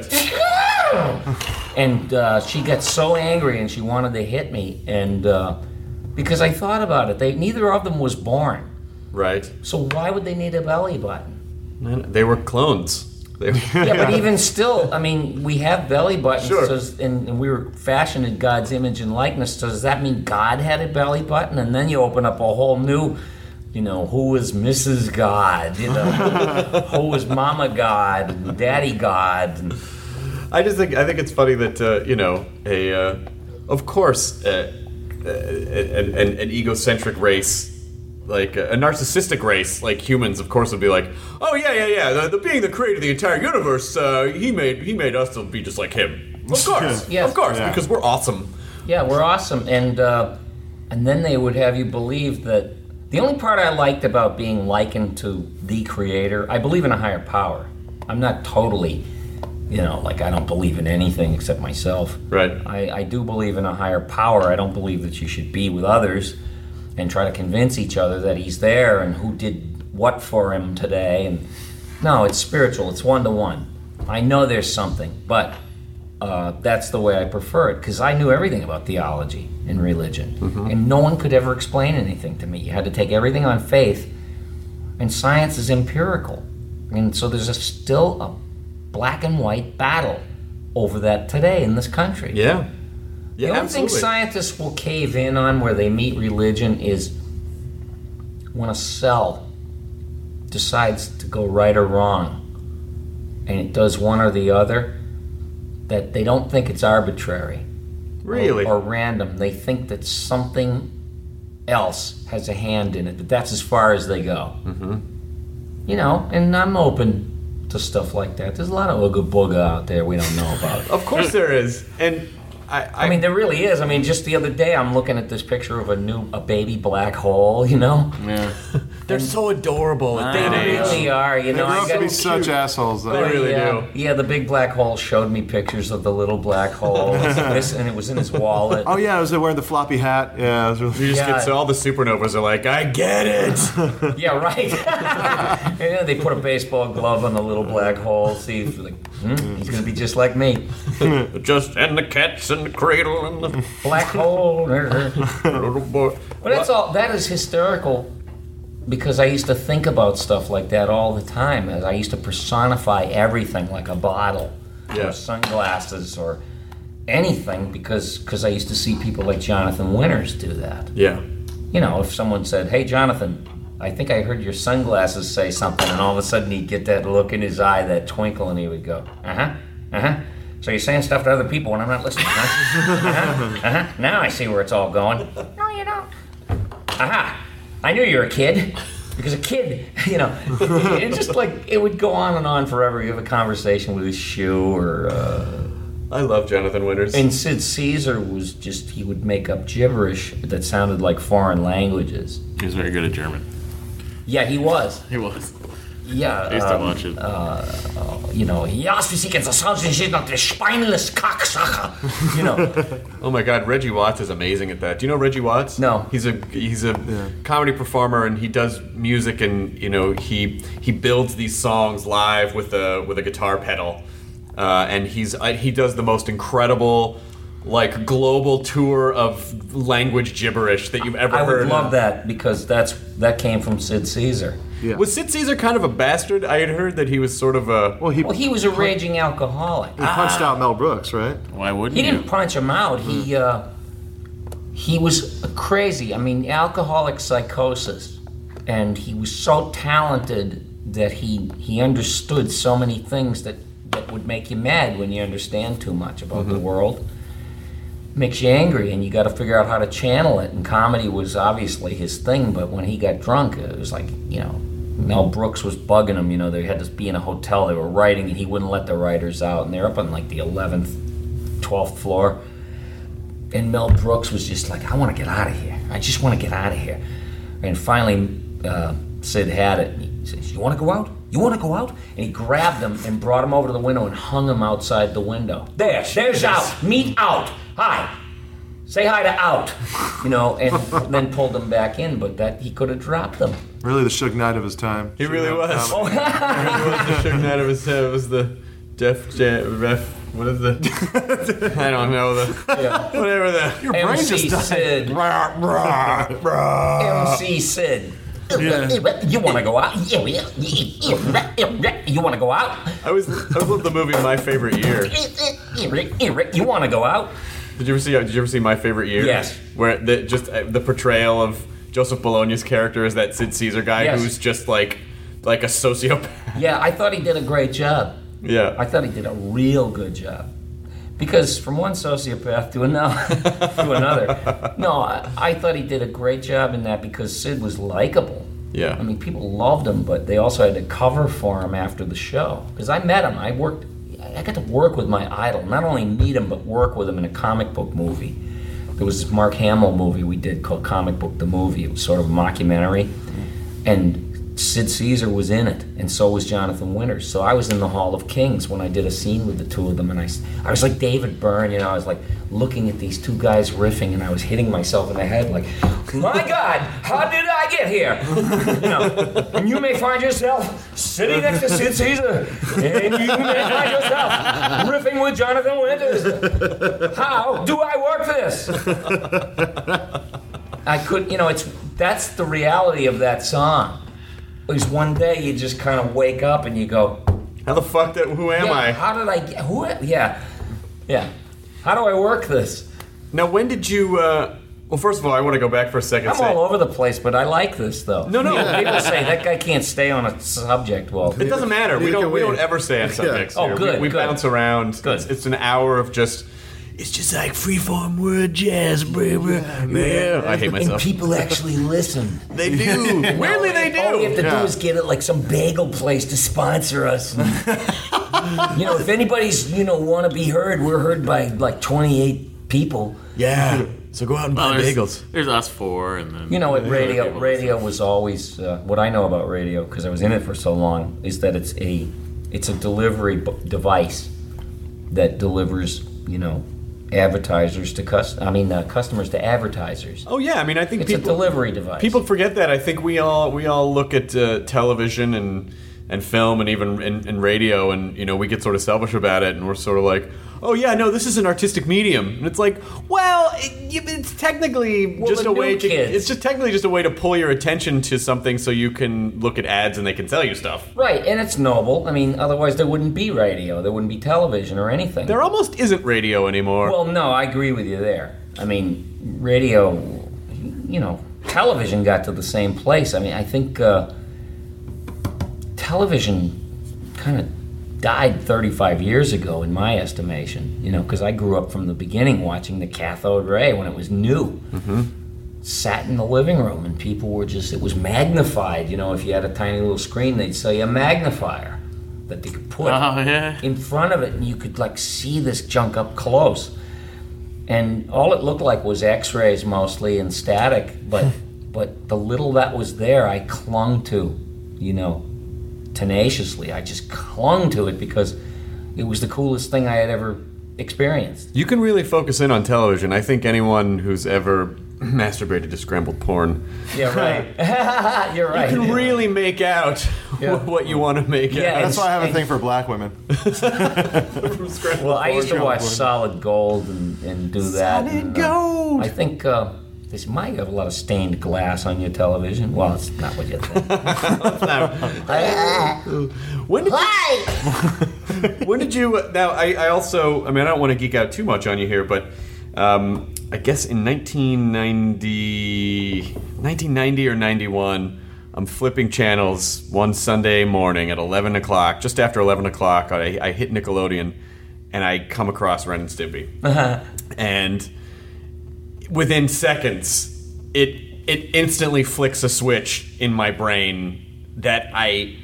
And uh, she got so angry and she wanted to hit me. And uh, because I thought about it, they neither of them was born. Right. So why would they need a belly button? They were clones. They were Yeah, but even still, I mean, we have belly buttons, Sure. so, and, and we were fashioned in God's image and likeness. So does that mean God had a belly button? And then you open up a whole new, you know, who was Missus God? You know, who was Mama God and Daddy God? And, I just think I think it's funny that uh, you know a uh, of course uh, uh, an, an, an egocentric race. Like a narcissistic race, like humans, of course, would be like, "Oh yeah, yeah, yeah. The, the being that created the entire universe, uh, he made he made us to be just like him. Of course, Yes. of course, Yeah. because we're awesome." yeah, we're awesome. And uh, and then they would have you believe that the only part I liked about being likened to the Creator, I believe in a higher power. I'm not totally, you know, like I don't believe in anything except myself. Right. I, I do believe in a higher power. I don't believe that you should be with others and try to convince each other that he's there and who did what for him today. And no, it's spiritual. It's one-to-one. I know there's something, but uh, that's the way I prefer it, because I knew everything about theology and religion. Mm-hmm. And no one could ever explain anything to me. You had to take everything on faith, and science is empirical. And so there's a, still a black and white battle over that today in this country. Yeah. Yeah, the only absolutely. thing scientists will cave in on where they meet religion is when a cell decides to go right or wrong and it does one or the other, that they don't think it's arbitrary. Really? Or, or random. They think that something else has a hand in it, but that's as far as they go. Mm-hmm. You know, and I'm open to stuff like that. There's a lot of ooga booga out there we don't know about. Of course there is. And I, I, I mean, there really is. I mean, just the other day, I'm looking at this picture of a new, a baby black hole. You know, Yeah. they're so adorable at they that age. really are. You They know, grow I up to got be such assholes, though. They really yeah, do. yeah. The big black hole showed me pictures of the little black hole, this, and it was in his wallet. Oh yeah, was it wearing the floppy hat? Yeah, it was really. You just Yeah. get so all the supernovas are like, I get it. Yeah, right. Yeah, they put a baseball glove on the little black hole. See, if, like, hmm, he's gonna be just like me. Just and the cats in the cradle and the Black hole. little boy. But that's all. That is hysterical, because I used to think about stuff like that all the time. As I used to personify everything, like a bottle, Yeah. or sunglasses, or anything, because because I used to see people like Jonathan Winters do that. Yeah. You know, if someone said, "Hey, Jonathan, I think I heard your sunglasses say something," and all of a sudden he'd get that look in his eye, that twinkle, and he would go, "Uh huh, uh huh." So you're saying stuff to other people when I'm not listening, huh? Uh-huh, uh-huh. Now I see where it's all going. No, you don't. Aha! I knew you were a kid. Because a kid, you know, it just like, it would go on and on forever. You have a conversation with his shoe or... Uh, I love Jonathan Winters. and Sid Caesar was just, he would make up gibberish that sounded like foreign languages. He was very good at German. Yeah, he was. He was. Yeah. I used to um, watch it. Uh, you know, ja, wie sie das Sound shit nach der spineless cocksucker. You know. Oh my God, Reggie Watts is amazing at that. Do you know Reggie Watts? No. He's a he's a comedy performer, and he does music, and you know he he builds these songs live with a with a guitar pedal, uh, and he's uh, he does the most incredible, like, global tour of language gibberish that you've ever I heard. would love that, because that's that came from Sid Caesar. Yeah. Was Sid Caesar kind of a bastard? I had heard that he was sort of a. Well, he, Well, he was a raging alcoholic. he punched out Mel Brooks, right? Why wouldn't He you? didn't punch him out. He uh, he was crazy. I mean, alcoholic psychosis, and he was so talented that he he understood so many things that, that would make you mad when you understand too much about Mm-hmm. the world. Makes you angry, and you got to figure out how to channel it. And comedy was obviously his thing, but when he got drunk, it was like, you know, Mel Brooks was bugging him. You know, they had to be in a hotel. They were writing, and he wouldn't let the writers out. And they're up on like the eleventh, twelfth floor. And Mel Brooks was just like, I want to get out of here. I just want to get out of here. And finally, uh, Sid had it. And he says, you want to go out? You want to go out? And he grabbed him and brought him over to the window and hung him outside the window. There, there's out. Meet out. Hi. Say hi to out. You know, and then pulled him back in, but that he could have dropped them. Really the Suge Knight of his time. He really Suge Knight was. comedy. It was the Suge Knight of his head. It was the Def Jam, Ref. What is the? I don't know the. Yeah. Whatever the. Your brain M C just died. Sid. Rah, rah, rah. M C Sid. Yeah. You want to go out? You want to go out? I was I was love the movie My Favorite Year. You want to go out? Did you ever see? Did you ever see My Favorite Year? Yes. Where the, just uh, the portrayal of Joseph Bologna's character as that Sid Caesar guy Yes. who's just like like a sociopath. Yeah, I thought he did a great job. Yeah. I thought he did a real good job. Because from one sociopath to another, to another. No, I, I thought he did a great job in that, because Sid was likable. Yeah. I mean, people loved him, but they also had to cover for him after the show. Because I met him. I worked. I got to work with my idol. Not only meet him, but work with him in a comic book movie. There was this Mark Hamill movie we did called Comic Book the Movie. It was sort of a mockumentary. And Sid Caesar was in it, and so was Jonathan Winters. So I was in the Hall of Kings when I did a scene with the two of them, and I, I was like David Byrne, you know, I was like looking at these two guys riffing, and I was hitting myself in the head like, my God, how did I get here? You know, and you may find yourself sitting next to Sid Caesar, and you may find yourself riffing with Jonathan Winters. How do I work this? I could, you know, it's that's the reality of that song. is one day you just kind of wake up and you go, how the fuck that? Who am yeah, I? How did I get? Who? Yeah, yeah. How do I work this? Now, when did you? Uh, well, first of all, I want to go back for a second. I'm say, all over the place, but I like this though. No, no. Yeah, people say that guy can't stay on a subject. Well, it doesn't matter. We don't. We don't ever stay on Yeah. subjects. Oh, here. good, We, we good. bounce around. Good. It's, it's an hour of just. It's just like freeform word jazz, baby. Yeah, Yeah. I hate myself. And people actually listen. They do. Weirdly, they do. All we have to Yeah. do is get it like some bagel place to sponsor us. You know, if anybody's you know want to be heard, we're heard by like twenty-eight people. Yeah. So go out and Well, buy there's, bagels. There's us four, and then You know what other radio people. radio was always uh, what I know about radio because I was in it for so long is that it's a it's a delivery b- device that delivers you know advertisers to cus- I mean uh, customers to advertisers. Oh yeah, I mean I think It's people, a delivery device. People forget that. I think we all we all look at uh, television and and film and even in, in radio, and you know we get sort of selfish about it, and we're sort of like, oh yeah, no, this is an artistic medium, and it's like, well, it, it's technically Well, just the a way new to kids. it's just technically just a way to pull your attention to something so you can look at ads and they can sell you stuff. Right, and it's noble. I mean, otherwise there wouldn't be radio, there wouldn't be television or anything. There almost isn't radio anymore. Well, no, I agree with you there. I mean, radio, you know, television got to the same place. I mean, I think uh, television kind of died thirty-five years ago, in my estimation. You know, because I grew up from the beginning watching the cathode ray when it was new. Mm-hmm. Sat in the living room and people were just, it was magnified. You know, if you had a tiny little screen, they'd sell you a magnifier that they could put Oh, yeah. in front of it, and you could like see this junk up close. And all it looked like was X-rays mostly and static, but but the little that was there, I clung to, you know, tenaciously. I just clung to it because it was the coolest thing I had ever experienced. You can really focus in on television. I think anyone who's ever masturbated to scrambled porn, Yeah, right. You're right. you can really make out Yeah. what you want to make Yeah, out. That's why I have a and- thing for black women. From scrambled Well, I used to porn. watch Solid Gold and, and do that. Solid and, uh, Gold. I think uh, this might have a lot of stained glass on your television. Well, it's not what you think. When did you, when did you? Now, I, I also. I mean, I don't want to geek out too much on you here, but um, I guess in nineteen ninety, nineteen ninety or ninety-one, I'm flipping channels one Sunday morning at eleven o'clock. Just after eleven o'clock, I, I hit Nickelodeon, and I come across Ren and Stimpy, and within seconds, it it instantly flicks a switch in my brain that I.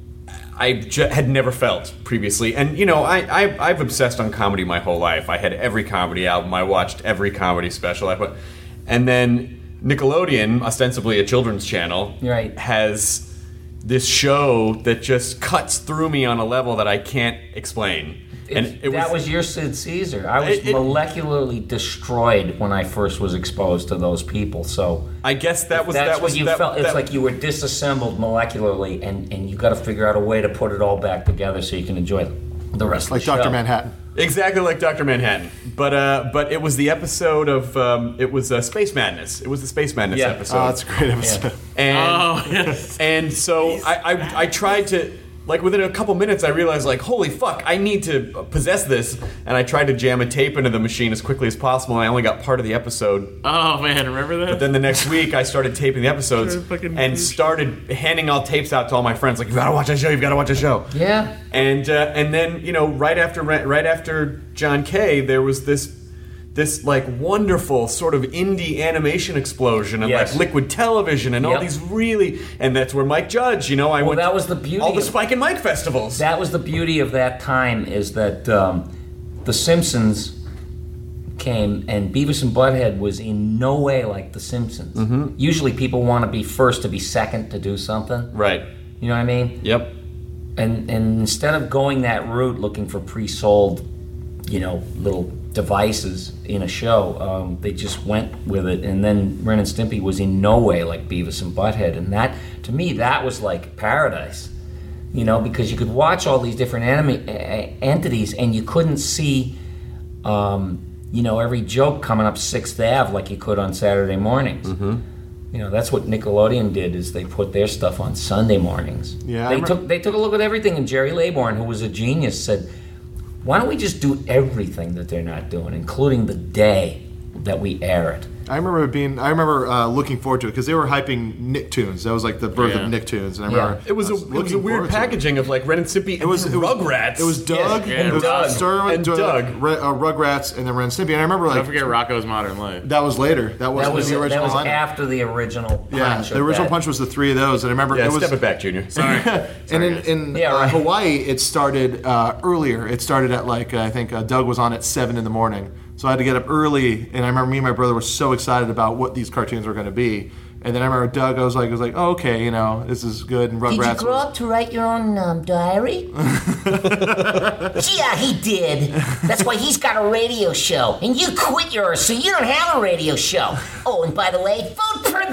I j- had never felt previously. And, you know, I, I, I've obsessed on comedy my whole life. I had every comedy album. I watched every comedy special. I put, and then Nickelodeon, ostensibly a children's channel, Right. has this show that just cuts through me on a level that I can't explain. And It- it that was, was your Sid Caesar. I was It- it- molecularly destroyed when I first was exposed to those people. So I guess that was that's that was what you that, felt. It's that- like you were disassembled molecularly, and, and you got to figure out a way to put it all back together so you can enjoy the rest Like of the show. Doctor Manhattan. Exactly like Doctor Manhattan, but uh, but it was the episode of um, it was uh, Space Madness. It was the Space Madness Yeah. episode. Oh, that's a great episode. And, Oh, yes. and so I, I I tried to, like, within a couple minutes I realized, like, holy fuck, I need to possess this, and I tried to jam a tape into the machine as quickly as possible, and I only got part of the episode. Oh man, remember that? But then the next week I started taping the episodes Sure, fucking and douche. started handing all tapes out to all my friends, like, you gotta watch that show, you've gotta watch that show. Yeah. And uh, and then, you know, right after right after John Kay, there was this this like wonderful sort of indie animation explosion of Yes. like Liquid Television and all Yep. these really, and that's where Mike Judge, you know, I Well, went that to was the beauty all the of- Spike and Mike festivals. That was the beauty of that time is that um, The Simpsons came and Beavis and Butthead was in no way like The Simpsons. Mm-hmm. Usually people want to be first to be second to do something. Right. You know what I mean? Yep. And and instead of going that route looking for pre-sold, you know, little devices in a show, um, they just went with it. And then Ren and Stimpy was in no way like Beavis and Butthead. And that, to me, that was like paradise. You know, because you could watch all these different anime, a- entities and you couldn't see, um, you know, every joke coming up sixth Ave like you could on Saturday mornings. Mm-hmm. You know, that's what Nickelodeon did. Is they put their stuff on Sunday mornings. Yeah, they I took they took a look at everything, and Jerry Laybourne, who was a genius, said, "Why don't we just do everything that they're not doing, including the day that we air it?" I remember it being. I remember uh, looking forward to it because they were hyping Nicktoons. That was like the birth Yeah. of Nicktoons, and I Yeah. remember It was, a, I it was a looking weird forward to packaging of like Ren and Stimpy and It was, it was Rugrats. It was Doug, Yeah, it was Doug. Started with And Doug, Doug. Re- uh, Rugrats, and then Ren and Stimpy. And I remember like Don't forget Rocco's Modern Life. that was later. That That wasn't was the original. that was lineup. after the original Yeah, punch. the of original that. punch was the three of those, and I remember Yeah, it was. step it back, Junior. Sorry. and in, in Yeah, uh, right. Hawaii, it started uh, earlier. It started at like uh, I think uh, Doug was on at seven in the morning, so I had to get up early. And I remember me and my brother were so excited about what these cartoons were going to be. And then I remember Doug. I was like, I was like, oh, okay, you know, this is good. And Rugrats. Did you grow was, up to write your own um, diary? Yeah, he did. That's why he's got a radio show. And you quit yours, so you don't have a radio show. Oh, and by the way, vote for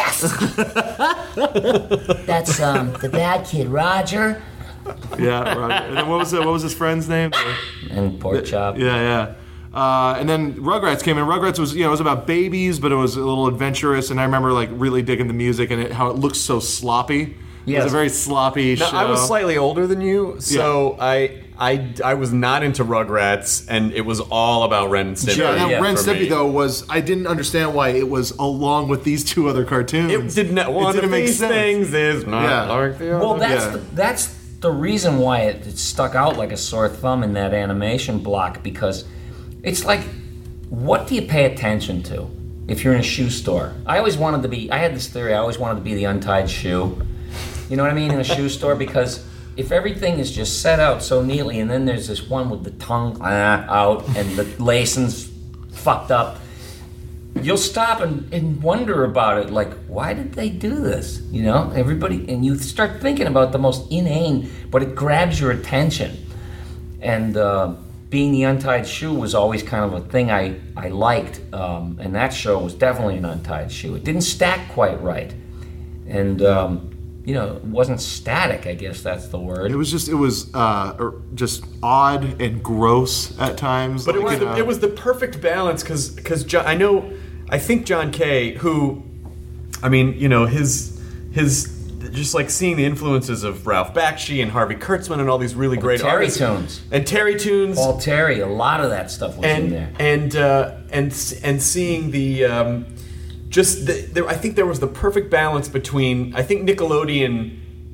this! That's um the bad kid, Roger. yeah. Roger. And then what was the, what was his friend's name? And pork chop. Yeah, yeah. Uh, and then Rugrats came in. Rugrats was, you know, it was about babies, but it was a little adventurous. And I remember like really digging the music and it, how it looks so sloppy. It Yes. was a very sloppy Now, show. I was slightly older than you, so I, I, I was not into Rugrats, and it was all about Ren and Stimpy. Yeah, and Yeah, Ren and for Stimpy me. though was I didn't understand why it was along with these two other cartoons. It did not. One it didn't of make these sense. things is not Yeah. like the other. Well, that's Yeah. the, that's the reason why it, it stuck out like a sore thumb in that animation block, because it's like, what do you pay attention to if you're in a shoe store? I always wanted to be. I had this theory. I always wanted to be the untied shoe. You know what I mean, in a shoe store, because if everything is just set out so neatly, and then there's this one with the tongue ah, out and the lacings fucked up, you'll stop and, and wonder about it. Like, why did they do this? You know, everybody, and you start thinking about the most inane, but it grabs your attention. And uh, being the untied shoe was always kind of a thing I I liked, um, and that show was definitely an untied shoe. It didn't stack quite right, and. Um, You know, it wasn't static, I guess that's the word. It was just, it was uh, er, just odd and gross at times. But it Like, was you the, know, it was the perfect balance because because I know I think John Kay, who I mean you know his his just like seeing the influences of Ralph Bakshi and Harvey Kurtzman and all these really Well, great Terry artists Tunes and Terry Tunes, Paul Terry, a lot of that stuff was and in there. and uh, and and seeing the. Um, Just, the, there, I think there was the perfect balance between. I think Nickelodeon,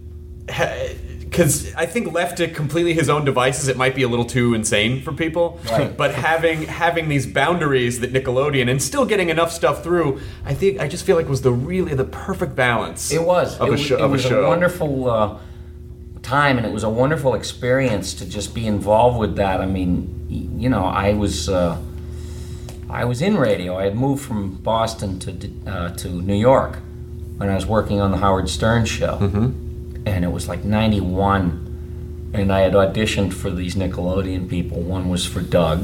because I think left to completely his own devices, it might be a little too insane for people. Right. But having having these boundaries that Nickelodeon and still getting enough stuff through, I think I just feel like was the really the perfect balance. It was. of it a was, show. it of was a, show. a wonderful uh, time, and it was a wonderful experience to just be involved with that. I mean, y- you know, I was. Uh, I was in radio. I had moved from Boston to uh, to New York when I was working on the Howard Stern show, Mm-hmm. and it was like ninety-one, and I had auditioned for these Nickelodeon people. One was for Doug,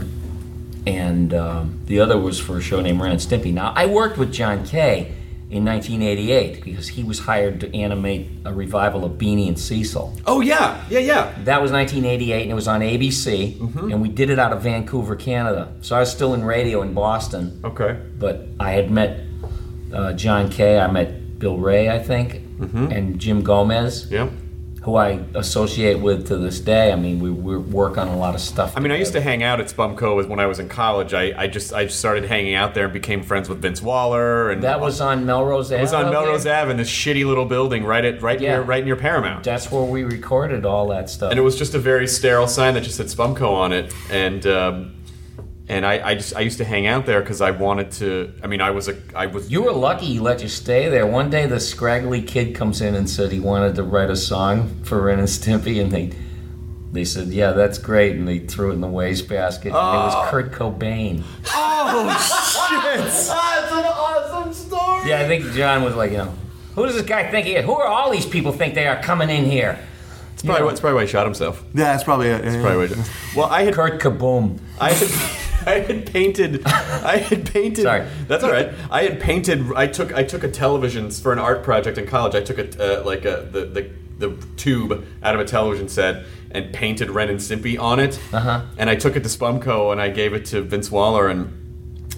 and um, the other was for a show named Ren and Stimpy. Now, I worked with John Kay in nineteen eighty-eight because he was hired to animate a revival of Beanie and Cecil. Oh yeah, yeah, yeah. That was nineteen eighty-eight, and it was on A B C, Mm-hmm. and we did it out of Vancouver, Canada. So I was still in radio in Boston, Okay. but I had met uh, John Kay, I met Bill Ray, I think, Mm-hmm. and Jim Gomez, Yep. who I associate with to this day. I mean, we, we work on a lot of stuff I mean, I used to together. hang out at Spumco when I was in college. I, I just I started hanging out there and became friends with Vince Waller, and That was on Melrose Ave. It was on out Melrose there? Ave in this shitty little building right at right Yeah. near right near Paramount. That's where we recorded all that stuff. And it was just a very sterile sign that just said Spumco on it, and um, and I, I just I used to hang out there because I wanted to. I mean, I was a I was. You were lucky he let you stay there. One day the scraggly kid comes in and said he wanted to write a song for Ren and Stimpy, and they they said, yeah, that's great, and they threw it in the wastebasket. Oh. And it was Kurt Cobain. Oh shit! That's an awesome story. Yeah, I think John was like, you know, who does this guy think he is? Who are all these people think they are coming in here? It's probably, know. that's probably why he shot himself. Yeah, that's probably it. That's probably why. He, well, I had Kurt Kaboom. I had I had painted I had painted Sorry. That's all right. I had painted I took I took a television for an art project in college. I took a uh, like a the, the the tube out of a television set and painted Ren and Stimpy on it. Uh-huh. And I took it to Spumco and I gave it to Vince Waller, and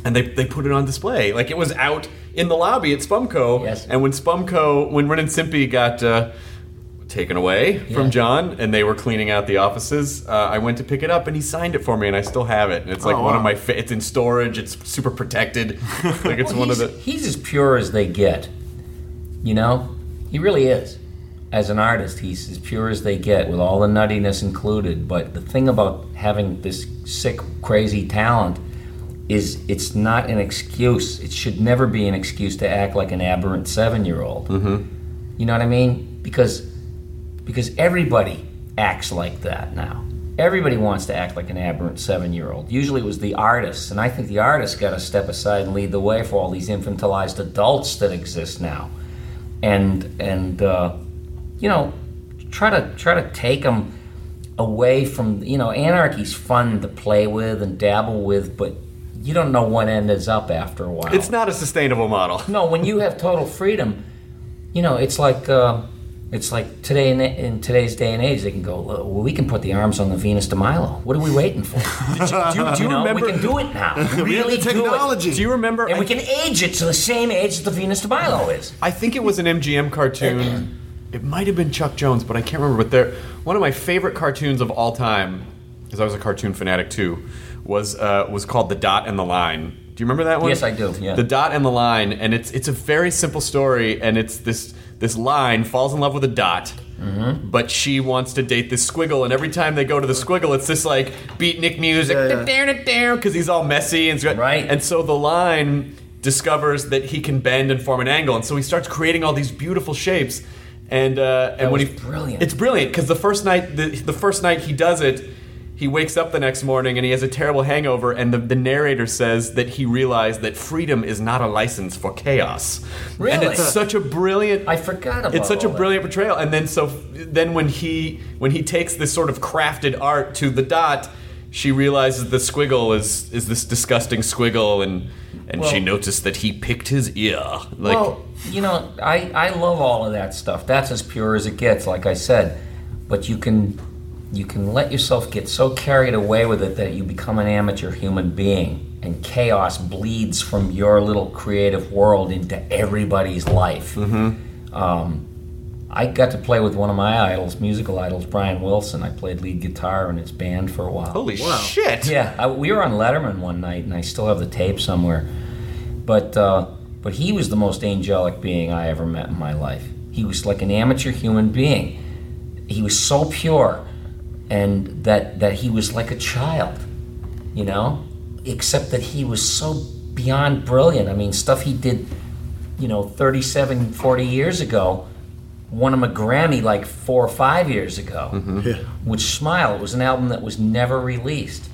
and they they put it on display. Like it was out in the lobby at Spumco. Yes. And when Spumco, when Ren and Stimpy got uh, taken away Yeah. from John, and they were cleaning out the offices, uh, I went to pick it up, and he signed it for me, and I still have it. And it's like Oh, one wow. of my. Fa- it's in storage. It's super protected. Like it's Well, one of he's, the. he's as pure as they get. You know, he really is. As an artist, he's as pure as they get, with all the nuttiness included. But the thing about having this sick, crazy talent is it's not an excuse. It should never be an excuse to act like an aberrant seven-year-old. Mm-hmm. You know what I mean? Because because everybody acts like that now. Everybody wants to act like an aberrant seven-year-old. Usually it was the artists, and I think the artists got to step aside and lead the way for all these infantilized adults that exist now. And and uh, you know, try to try to take them away from, you know, anarchy's fun to play with and dabble with, but you don't know what end is up after a while. It's not a sustainable model. No, when you have total freedom, you know, it's like uh, it's like today in, in today's day and age, they can go, well, we can put the arms on the Venus de Milo. What are we waiting for? Did you, do you, do you know, remember? we can do it now. We have Really the do technology. it. Do you remember? And I, we can age it to the same age that the Venus de Milo is. I think it was an M G M cartoon. It might have been Chuck Jones, but I can't remember. But they're, one of my favorite cartoons of all time, because I was a cartoon fanatic too, was uh, was called The Dot and the Line. Do you remember that one? Yes, I do, yeah. The Dot and the Line, and it's it's a very simple story, and it's this this line falls in love with a dot, Mm-hmm. but she wants to date this squiggle, and every time they go to the squiggle, it's this like beatnik music, because he's all messy and Right. And so the line discovers that he can bend and form an angle, and so he starts creating all these beautiful shapes. And uh, and when was he brilliant. It's brilliant because the first night the, the first night he does it, he wakes up the next morning and he has a terrible hangover, and the, the narrator says that he realized that freedom is not a license for chaos. Really? And it's such a brilliant I forgot about It's such a all that. brilliant portrayal. And then so then when he when he takes this sort of crafted art to the dot, she realizes the squiggle is is this disgusting squiggle, and and Well- she noticed that he picked his ear. Like Well, you know, I, I love all of that stuff. That's as pure as it gets, like I said. But you can you can let yourself get so carried away with it that you become an amateur human being, and chaos bleeds from your little creative world into everybody's life. Mm-hmm. Um, I got to play with one of my idols, musical idols, Brian Wilson. I played lead guitar in his band for a while. holy shit. Yeah, I, we were on Letterman one night, and I still have the tape somewhere. But uh, but he was the most angelic being I ever met in my life. He was like an amateur human being. He was so pure, and that that he was like a child, you know. Except that he was so beyond brilliant. I mean, stuff he did, you know, thirty-seven, forty years ago, won him a Grammy like four or five years ago. Yeah. Which Smile, it was an album that was never released,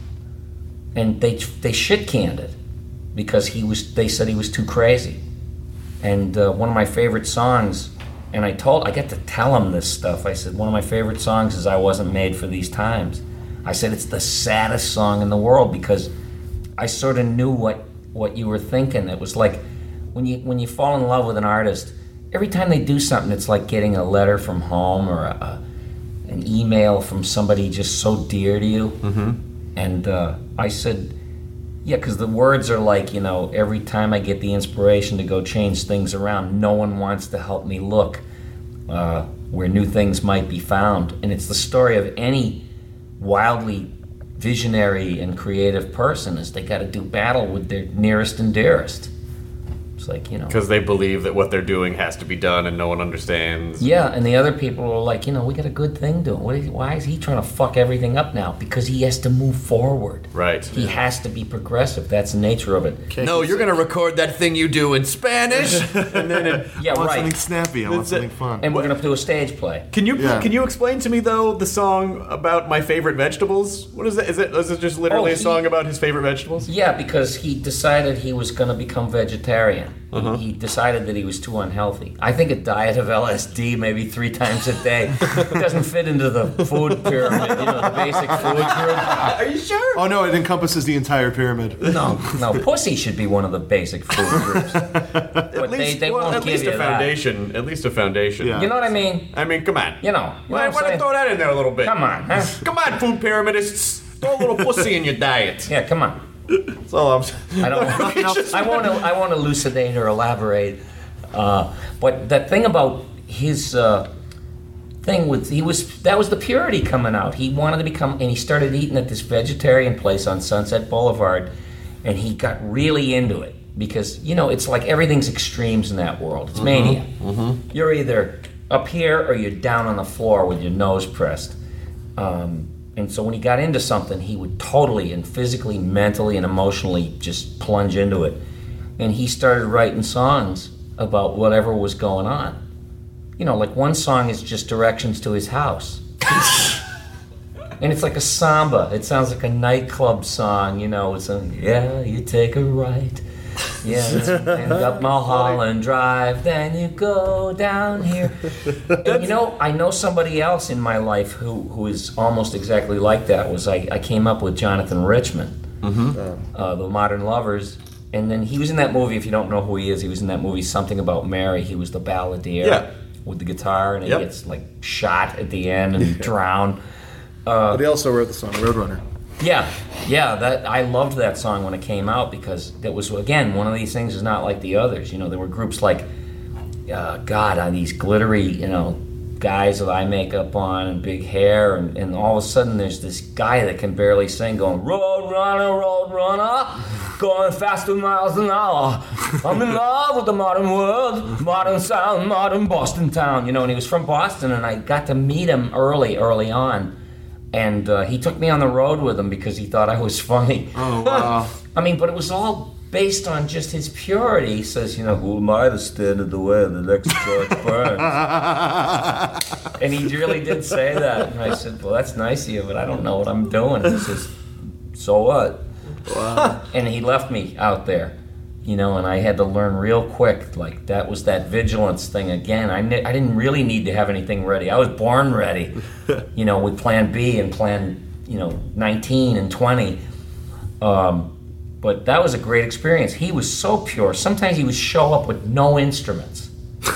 and they they shit canned it because he was. They said he was too crazy. And uh, one of my favorite songs, and I told I got to tell him this stuff. I said one of my favorite songs is "I Wasn't Made for These Times." I said it's the saddest song in the world because I sort of knew what what you were thinking. It was like when you when you fall in love with an artist. Every time they do something, it's like getting a letter from home or a, a, an email from somebody just so dear to you. Mm-hmm. And uh, I said, yeah, because the words are like, you know, every time I get the inspiration to go change things around, no one wants to help me look uh, where new things might be found. And it's the story of any wildly visionary and creative person is they got to do battle with their nearest and dearest. It's like, you know. Because they believe that what they're doing has to be done and no one understands. Yeah, and the other people are like, you know, we got a good thing doing. What is, why is he trying to fuck everything up now? Because he has to move forward. Right. He has to be progressive. That's the nature of it. No, you're going to record that thing you do in Spanish. And then it, Yeah, I want right. something snappy. I want That's it. something fun. And we're going to do a stage play. Can you Yeah. can you explain to me though the song about my favorite vegetables? What is it? Is it is it just literally Oh, a he- song about his favorite vegetables? Yeah, because he decided he was going to become vegetarian. Uh-huh. He decided that he was too unhealthy. I think a diet of L S D maybe three times a day doesn't fit into the food pyramid, you know, the basic food group. Are you sure? Oh no, it encompasses the entire pyramid. No, no, pussy should be one of the basic food groups. But At least, they, they well, won't at give least you a that. foundation. At least a foundation. Yeah. You know what I mean? I mean, come on. You know. You Why know what why I'm not throw saying? that in there a little bit? Come on, huh? Come on, food pyramidists. Throw a little pussy in your diet. Yeah, come on. That's all I'm saying. I don't. I won't. I won't elucidate or elaborate. Uh, but the thing about his uh, thing was he was that was the purity coming out. He wanted to become, and he started eating at this vegetarian place on Sunset Boulevard, and he got really into it because you know it's like everything's extremes in that world. It's Mm-hmm. mania. Mm-hmm. You're either up here or you're down on the floor with your nose pressed. Um, and so when he got into something, he would totally and physically, mentally, and emotionally just plunge into it. And he started writing songs about whatever was going on. You know, like one song is just directions to his house. And it's like a samba. It sounds like a nightclub song, you know. It's a, yeah, you take a right. Yeah, and up Mulholland Drive, then you go down here. And you know, I know somebody else in my life who, who is almost exactly like that. Was I, I came up with Jonathan Richman, Mm-hmm. uh, the Modern Lovers, and then he was in that movie. If you don't know who he is, he was in that movie Something About Mary. He was the balladeer Yeah. with the guitar, and Yep. he gets like shot at the end and drowned. Uh, But he also wrote the song Roadrunner. Yeah, yeah. That I loved that song when it came out because that was again one of these things is not like the others. You know, there were groups like uh, God on these glittery, you know, guys with eye makeup on and big hair, and, and all of a sudden there's this guy that can barely sing, going Road Runner, Road Runner, going faster miles an hour. I'm in love with the modern world, modern sound, modern Boston town. You know, and he was from Boston, and I got to meet him early, early on. And uh, he took me on the road with him because he thought I was funny. Oh, wow. I mean, but it was all based on just his purity. He says, you know, who am I to stand in the way of the next George Burns? And he really did say that. And I said, well, that's nice of you, but I don't know what I'm doing. He says, so what? Wow. And he left me out there. You know, and I had to learn real quick, like that was that vigilance thing again. I, ne- I didn't really need to have anything ready. I was born ready, you know, with plan B and plan, you know, nineteen and twenty. Um, but that was a great experience. He was so pure. Sometimes he would show up with no instruments.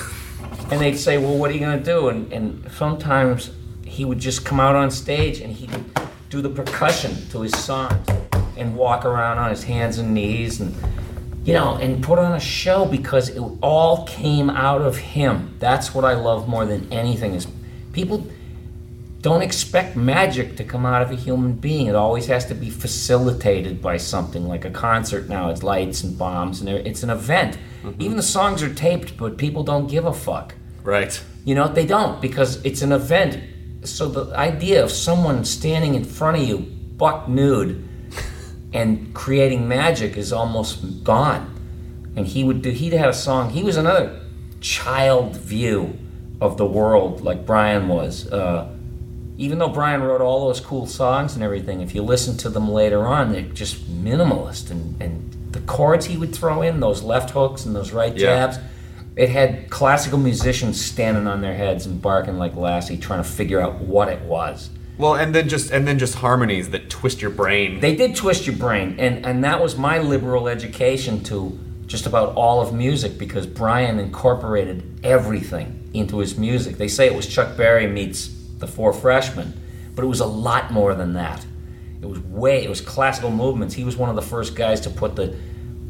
And they'd say, well, what are you going to do? And, and sometimes he would just come out on stage and he would do the percussion to his songs and walk around on his hands and knees and you know, and put on a show because it all came out of him. That's what I love more than anything is people don't expect magic to come out of a human being. It always has to be facilitated by something like a concert now. It's lights and bombs and it's an event. Mm-hmm. Even the songs are taped, but people don't give a fuck. Right. You know, they don't because it's an event. So the idea of someone standing in front of you, buck nude, and creating magic is almost gone. And he would do, he'd had a song, he was another child view of the world like Brian was. Uh, even though Brian wrote all those cool songs and everything, if you listen to them later on, they're just minimalist. And, and the chords he would throw in, those left hooks and those right Yeah. jabs, it had classical musicians standing on their heads and barking like Lassie trying to figure out what it was. Well, and then just and then just harmonies that twist your brain. They did twist your brain, and, and that was my liberal education to just about all of music because Brian incorporated everything into his music. They say it was Chuck Berry meets the Four Freshmen, but it was a lot more than that. It was way, it was classical movements. He was one of the first guys to put the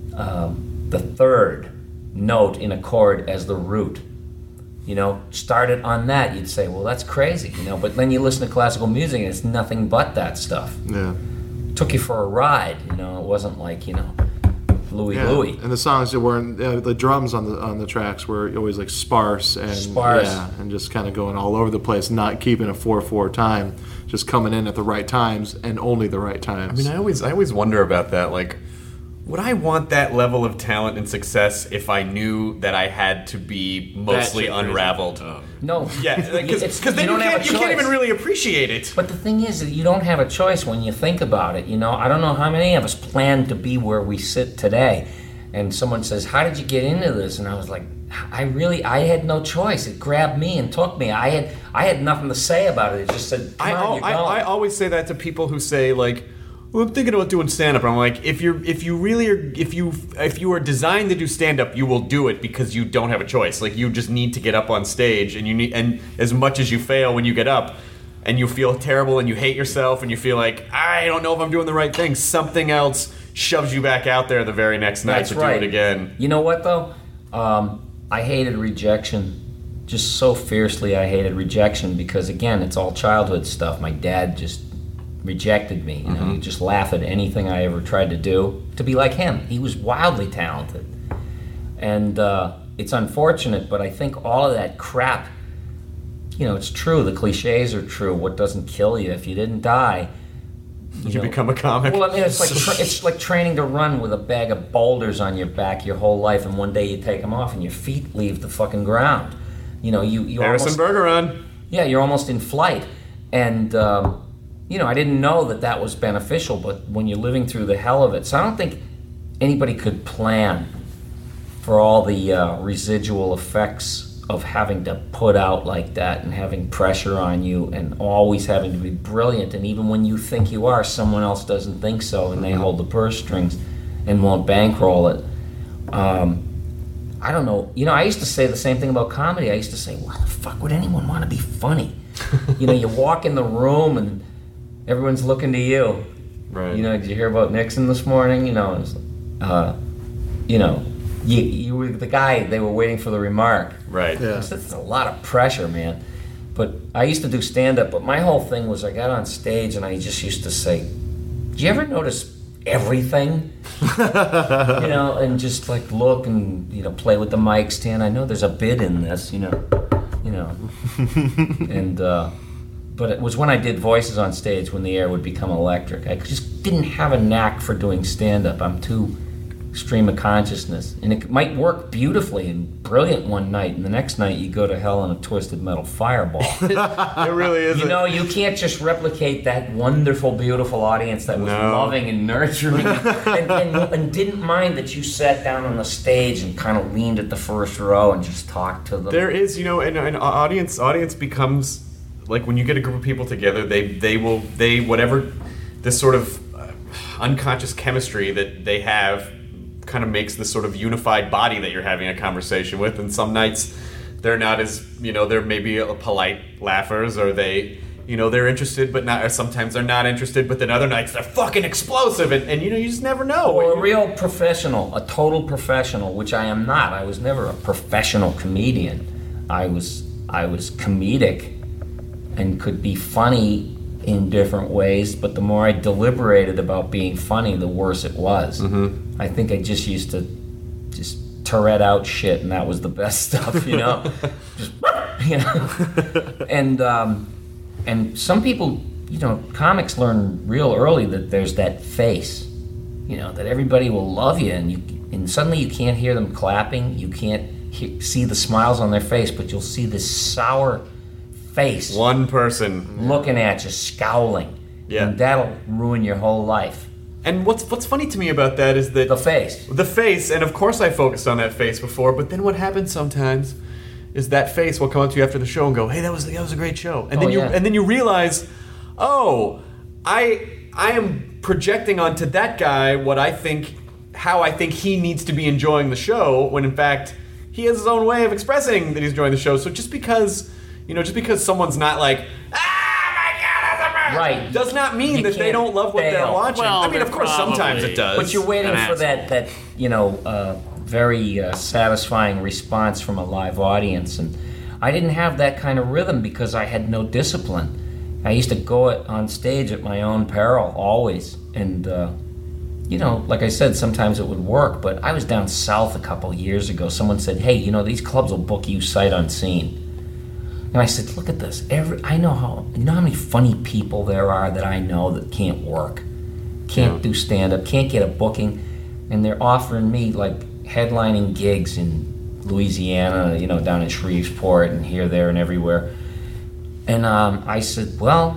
um, the third note in a chord as the root. You know, started on that, you'd say, well, that's crazy, you know, but then you listen to classical music and it's nothing but that stuff. Yeah. Took you for a ride, you know, it wasn't like, you know, Louie Yeah. Louie. And the songs that weren't uh, the drums on the on the tracks were always like sparse and Sparse. yeah, and just kind of going all over the place, not keeping a four four time, just coming in at the right times and only the right times. I mean, I always I always wonder about that. Like, would I want that level of talent and success if I knew that I had to be mostly shit crazy. unraveled? No. Yeah, because It's- then you you, don't have can't, a you can't choice. even really appreciate it. But the thing is that you don't have a choice when you think about it, you know. I don't know how many of us planned to be where we sit today. And someone says, how did you get into this? And I was like, I really, I had no choice. It grabbed me and took me. I had I had nothing to say about it. It just said, come I, on, al- you're I, going. I always say that to people who say like, well, I'm thinking about doing stand-up. I'm like, if you're, if you really are, if you, if you are designed to do stand-up, you will do it because you don't have a choice. Like, you just need to get up on stage, and you need, and as much as you fail when you get up, and you feel terrible and you hate yourself, and you feel like I don't know if I'm doing the right thing, something else shoves you back out there the very next night That's to right. do it again. You know what though? Um, I hated rejection. Just so fiercely I hated rejection because again, it's all childhood stuff. My dad just rejected me. You know, Mm-hmm. he'd just laugh at anything I ever tried to do to be like him. He was wildly talented. And uh, it's unfortunate, but I think all of that crap, you know, it's true. The cliches are true. What doesn't kill you? If you didn't die, You, know. become a comic. Well, I mean, it's like tra- it's like training to run with a bag of boulders on your back your whole life, and one day you take them off and your feet leave the fucking ground. You know, you you Harrison almost, Bergeron. Yeah, you're almost in flight, and um, you know, I didn't know that that was beneficial. But when you're living through the hell of it, so I don't think anybody could plan for all the uh, residual effects of having to put out like that and having pressure on you and always having to be brilliant. And even when you think you are, someone else doesn't think so, and they hold the purse strings and won't bankroll it. Um, I don't know. You know, I used to say the same thing about comedy. I used to say, why the fuck would anyone want to be funny? You know, you walk in the room and everyone's looking to you. Right. You know, did you hear about Nixon this morning? You know, it's, uh, you know, you, you were the guy they were waiting for the remark. Right. Yeah. It's a lot of pressure, man. But I used to do stand-up, but my whole thing was I got on stage and I just used to say, do you ever notice everything? You know, and just like look and, you know, play with the mic stand. I know there's a bit in this, you know, you know. and, uh, but it was when I did voices on stage when the air would become electric. I just didn't have a knack for doing stand-up. I'm too stream of consciousness. And it might work beautifully and brilliant one night, and the next night you go to hell in a twisted metal fireball. It really is. You know, you can't just replicate that wonderful, beautiful audience that was No. loving and nurturing and, and, and didn't mind that you sat down on the stage and kind of leaned at the first row and just talked to them. There is, you know, an, an audience. Audience becomes like when you get a group of people together. They they will they whatever this sort of uh, unconscious chemistry that they have kind of makes this sort of unified body that you're having a conversation with. And some nights they're not as, you know, they're maybe a polite laughers, or they, you know, they're interested but not, or sometimes they're not interested, but then other nights they're fucking explosive, and, and you know, you just never know. Or a real professional, a total professional, which I am not. I was never a professional comedian. I was I was comedic and could be funny in different ways, but the more I deliberated about being funny, the worse it was. Mm-hmm. I think I just used to just Tourette out shit, and that was the best stuff, you know? just, you know? And, um, and some people, you know, comics learn real early that there's that face, you know, that everybody will love you, and you, and suddenly you can't hear them clapping, you can't he- see the smiles on their face, but you'll see this sour face. One person looking at you, scowling. Yeah. And that'll ruin your whole life. And what's what's funny to me about that is that the face. The face, and of course I focused on that face before, but then what happens sometimes is that face will come up to you after the show and go, "Hey, that was that was a great show." And Oh, then you yeah. and then you realize, "Oh, I I am projecting onto that guy what I think how I think he needs to be enjoying the show, when in fact he has his own way of expressing that he's enjoying the show." So just because You know, just because someone's not like, ah, my God, that's a right, does not mean You that they can't don't love what they're fail. watching. Well, I mean, of they're course, sometimes probably- it does. But you're waiting An for that, that you know, uh, very uh, satisfying response from a live audience. And I didn't have that kind of rhythm because I had no discipline. I used to go at, on stage at my own peril, always. And, uh, you know, like I said, sometimes it would work. But I was down south a couple years ago. Someone said, hey, you know, these clubs will book you sight unseen. And I said, look at this. Every I know how you know how many funny people there are that I know that can't work, can't Yeah. do stand-up, can't get a booking, and they're offering me like headlining gigs in Louisiana, you know, down in Shreveport and here, there, and everywhere. And um, I said, well,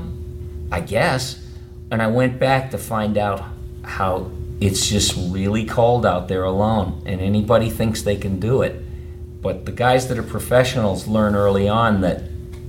I guess. And I went back to find out how it's just really cold out there alone, and anybody thinks they can do it. But the guys that are professionals learn early on that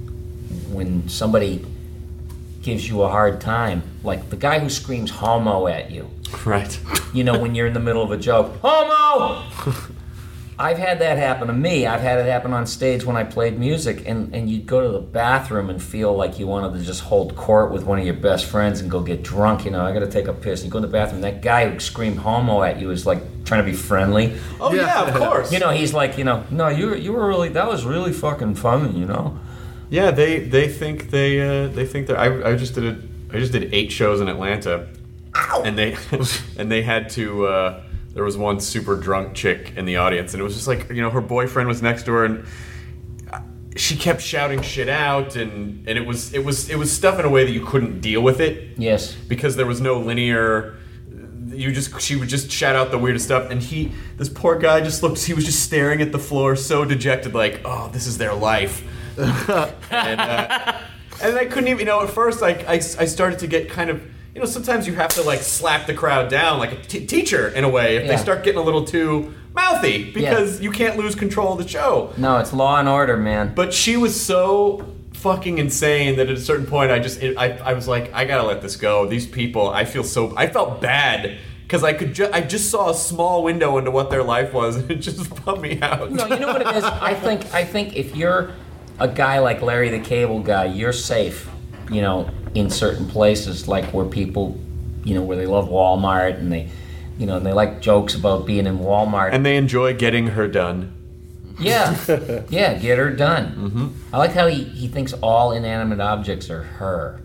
when somebody gives you a hard time, like the guy who screams homo at you, right? You know, when you're in the middle of a joke, homo! I've had that happen to me. I've had it happen on stage when I played music, and, and you'd go to the bathroom and feel like you wanted to just hold court with one of your best friends and go get drunk. You know, I got to take a piss. You go in the bathroom, that guy who screamed homo at you is like trying to be friendly. Oh yeah, yeah of course. You know, he's like, you know, no, you were, you were really, that was really fucking funny, you know. Yeah, they they think they uh, they think that I I just did a, I just did eight shows in Atlanta, Ow. and they and they had to. Uh, there was one super drunk chick in the audience, and it was just like, you know, her boyfriend was next to her, and she kept shouting shit out, and, and it was it was it was stuff in a way that you couldn't deal with it. Yes, because there was no linear. You just she would just shout out the weirdest stuff, and he this poor guy just looked. He was just staring at the floor, so dejected, like, oh, this is their life. and, uh, and I couldn't even, you know, at first I, I, I started to get kind of, you know, sometimes you have to like slap the crowd down like a t- teacher in a way if yeah. they start getting a little too mouthy because yeah. you can't lose control of the show. No, it's law and order, man. But she was so fucking insane that at a certain point I just, it, I, I was like, I gotta let this go. These people, I feel so, I felt bad. Because I could, ju- I just saw a small window into what their life was, and it just bummed me out. No, you know what it is. I think, I think if you're a guy like Larry the Cable Guy, you're safe, you know, in certain places like where people, you know, where they love Walmart and they, you know, and they like jokes about being in Walmart. And they enjoy getting her done. Yeah, yeah, get her done. Mm-hmm. I like how he, he thinks all inanimate objects are her.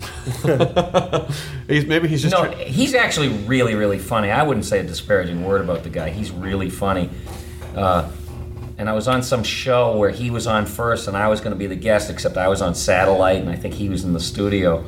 he's, maybe he's just... No, tra- he's actually really, really funny. I wouldn't say a disparaging word about the guy. He's really funny. Uh, and I was on some show where he was on first and I was going to be the guest, except I was on satellite and I think he was in the studio.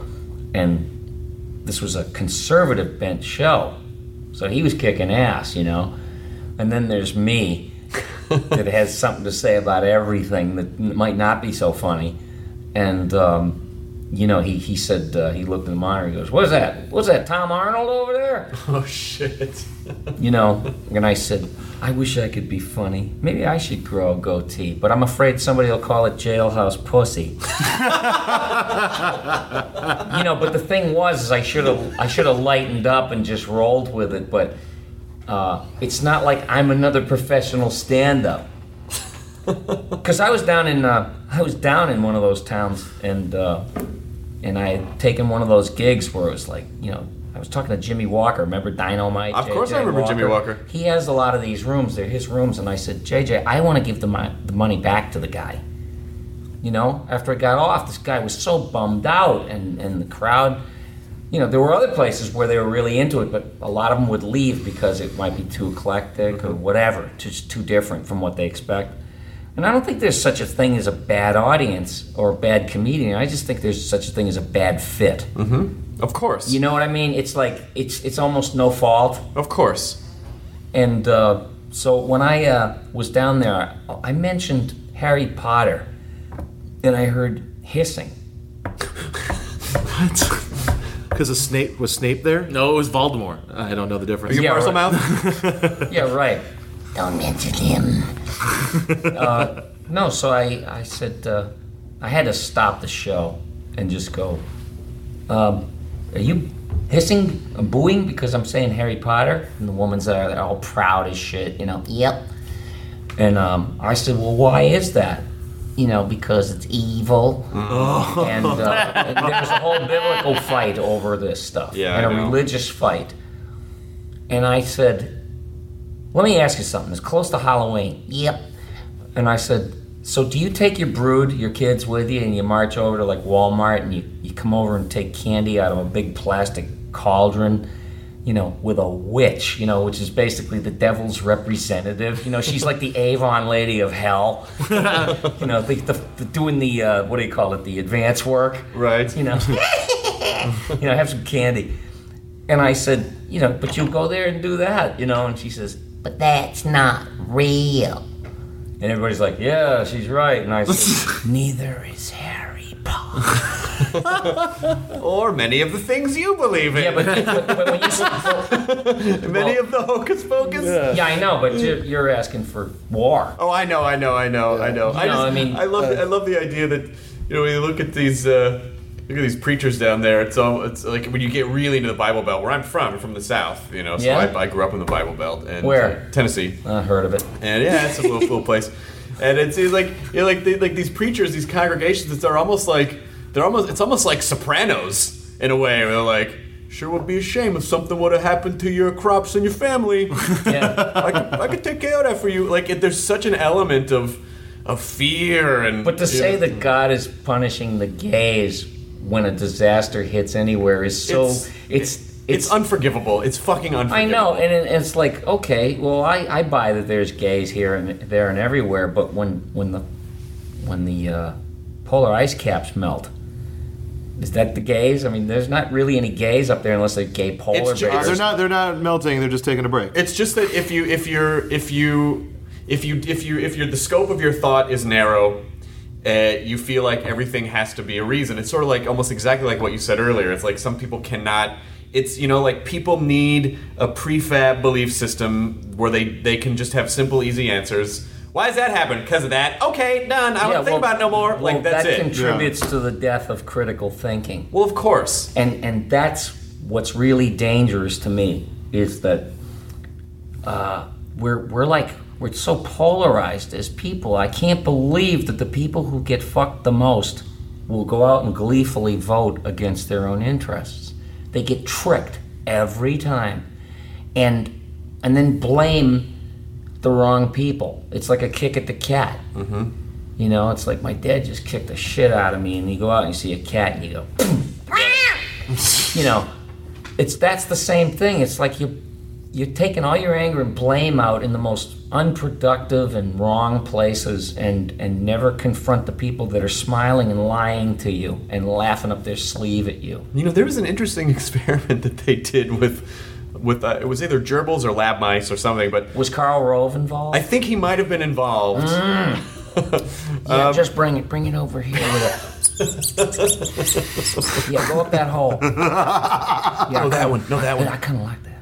And this was a conservative bent show. So he was kicking ass, you know. And then there's me. that has something to say about everything that might not be so funny. And, um, you know, he, he said, uh, he looked in the monitor, he goes, what is that? What's that, Tom Arnold over there? Oh, shit. You know, and I said, I wish I could be funny. Maybe I should grow a goatee, but I'm afraid somebody will call it jailhouse pussy. You know, but the thing was, is I should have I should have lightened up and just rolled with it, but Uh, it's not like I'm another professional stand-up. Because I was down in uh, I was down in one of those towns, and uh, and I had taken one of those gigs where it was like, you know, I was talking to Jimmy Walker. Remember Dynamite? Of course, I remember Walker? Jimmy Walker. He has a lot of these rooms. They're his rooms, and I said, J J, I want to give the, my, the money back to the guy. You know, after I got off, this guy was so bummed out, and, and the crowd. You know, there were other places where they were really into it, but a lot of them would leave because it might be too eclectic or whatever, just too different from what they expect. And I don't think there's such a thing as a bad audience or a bad comedian. I just think there's such a thing as a bad fit. Mm-hmm. Of course. You know what I mean? It's like, it's it's almost no fault. Of course. And uh, so when I uh, was down there, I mentioned Harry Potter, and I heard hissing. What? Because of Snape, was Snape there? No, it was Voldemort. I don't know the difference. Are you yeah, parcel right. mouth? Yeah, right. Don't mention him. uh, no, so I, I said, uh, I had to stop the show and just go, um, are you hissing and booing because I'm saying Harry Potter? And the woman's there, they're all proud as shit, you know, yep. And um, I said, well, why is that? You know, because it's evil, oh. and, uh, and there was a whole biblical fight over this stuff, yeah, and I a know. religious fight. And I said, let me ask you something. It's close to Halloween. Yep. And I said, so do you take your brood, your kids with you, and you march over to like Walmart, and you, you come over and take candy out of a big plastic cauldron, you know, with a witch, you know, which is basically the devil's representative. You know, she's like the Avon lady of hell. You know, the, the, the doing the, uh, what do you call it, the advance work. Right. You know, you know, have some candy. And I said, you know, but you'll go there and do that, you know. And she says, but that's not real. And everybody's like, yeah, she's right. And I said, neither is Harry Potter. Or many of the things you believe in. Yeah, but, but, but when you say, many well, of the hocus pocus. Yeah, yeah I know, but you're, you're asking for war. Oh, I know, I know, I know, I know. You I know, just, I mean, I love, uh, I love the idea that, you know, when you look at these, uh, look at these preachers down there. It's all it's like when you get really into the Bible Belt, where I'm from, I'm from the South, you know. So Yeah? I, I grew up in the Bible Belt. And, Where? uh, Tennessee. I heard of it. And yeah, it's a little little place. And it's, it's like you know, like they, like these preachers, these congregations. It's, they're almost like they're almost it's almost like Sopranos in a way. Where they're like, sure would be a shame if something would have happened to your crops and your family. Yeah. I could I could take care of that for you. Like it, there's such an element of of fear and. But to say know, that God is punishing the gays when a disaster hits anywhere is so It's- it's it's, it's, unforgivable. It's fucking I unforgivable. know, and it, it's like okay, well, I, I buy that there's gays here and there and everywhere, but when when the when the uh, polar ice caps melt, is that the gays? I mean, there's not really any gays up there unless they're gay polar It's ju- bears. They're not. They're not melting. They're just taking a break. It's just that if you if you're if you if you if you if you're the scope of your thought is narrow, uh, you feel like everything has to be a reason. It's sort of like almost exactly like what you said earlier. It's like some people cannot. It's you know like people need a prefab belief system where they they can just have simple easy answers. Why does that happen? Because of that. Okay, done. I don't Yeah, think well- about it no more. well, Like that's that it. contributes to the death of critical thinking. Well, of course. And and that's what's really dangerous to me is that uh, we're we're like we're so polarized as people. I can't believe that the people who get fucked the most will go out and gleefully vote against their own interests. They get tricked every time, and and then blame the wrong people. It's like a kick at the cat. Mm-hmm. You know, it's like my dad just kicked the shit out of me, and you go out and you see a cat, and you go, you know, it's that's the same thing. It's like you you're taking all your anger and blame out in the most unproductive and wrong places, and and never confront the people that are smiling and lying to you and laughing up their sleeve at you. You know, there was an interesting experiment that they did with. With uh, it was either gerbils or lab mice or something, but was Karl Rove involved? I think he might have been involved. Mm. Yeah, Um, just bring it, bring it over here. With it. Yeah, go up that hole. Yeah, no, that one. No, that one. I kind of like that.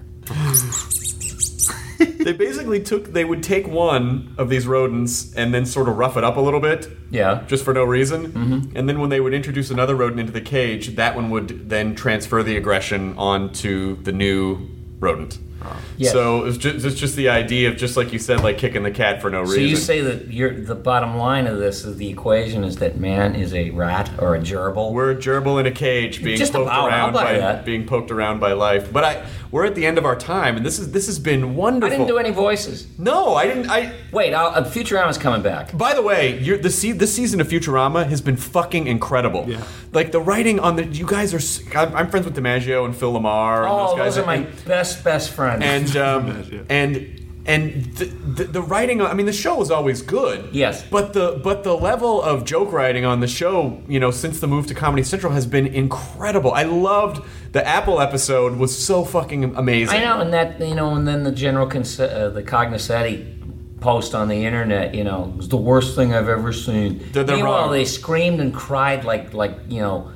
They basically took. They would take one of these rodents and then sort of rough it up a little bit. Yeah. Just for no reason. Mm-hmm. And then when they would introduce another rodent into the cage, that one would then transfer the aggression onto the new rodent. Yes. So it's just, it's just the idea of just like you said, like kicking the cat for no So reason. you say that you're, the bottom line of this is the equation is that man is a rat or a gerbil. We're a gerbil in a cage being Just poked about, I'll around buy by that. being poked around by life. But I we're at the end of our time, and this is this has been wonderful. I didn't do any voices. No, I didn't. I wait. I'll, uh, Futurama's coming back. By the way, you're, the se- this season of Futurama has been fucking incredible. Yeah. Like the writing on the you guys are. s- I'm, I'm friends with DiMaggio and Phil Lamar. And Oh, those guys those are my and, best best friends. and um, and. And the, the, the writing, I mean, the show was always good. Yes. But the but the level of joke writing on the show, you know, since the move to Comedy Central has been incredible. I loved the Apple episode; was so fucking amazing. I know, and that you know, and then the general cons- uh, the Cognoscetti post on the internet, you know, was the worst thing I've ever seen. They're- they're Meanwhile, wrong. they screamed and cried like like you know,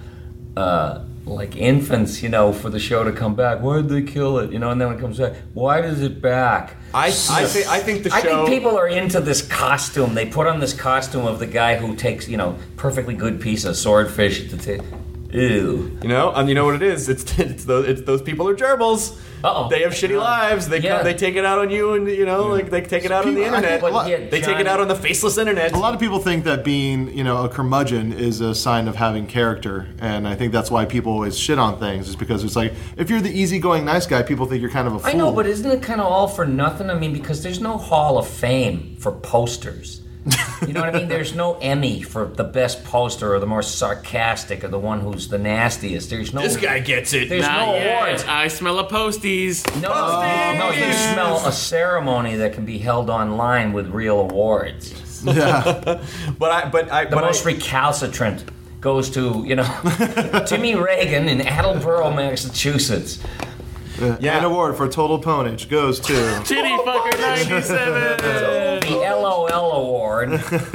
uh, like infants, you know, for the show to come back. Why did they kill it? You know, and then when it comes back, why does it back? I I think I think the I show. think people are into this costume. They put on this costume of the guy who takes, you know, perfectly good piece of swordfish at the table. Ew. You know, and you know what it is? It's it's those it's those people are gerbils. Uh-oh. They have shitty lives. They Yeah. come, they take it out on you, and you know, like they take it out on the People- I internet. think a lot- They take it out on the faceless internet. A lot of people think that being, you know, a curmudgeon is a sign of having character, and I think that's why people always shit on things. Is because it's like if you're the easygoing nice guy, people think you're kind of a fool. I know, but isn't it kind of all for nothing? I mean, because there's no Hall of Fame for posters. You know what I mean? There's no Emmy for the best poster or the more sarcastic or the one who's the nastiest. There's no. This guy gets it. There's Not no yet. awards. I smell a posties. No, no, you smell a ceremony that can be held online with real awards. Yeah. But I but I The but most I, recalcitrant goes to, you know, Jimmy Reagan in Attleboro, Massachusetts. Yeah. An award for total ponage goes to Titty fucker ninety-seven. The L O L award.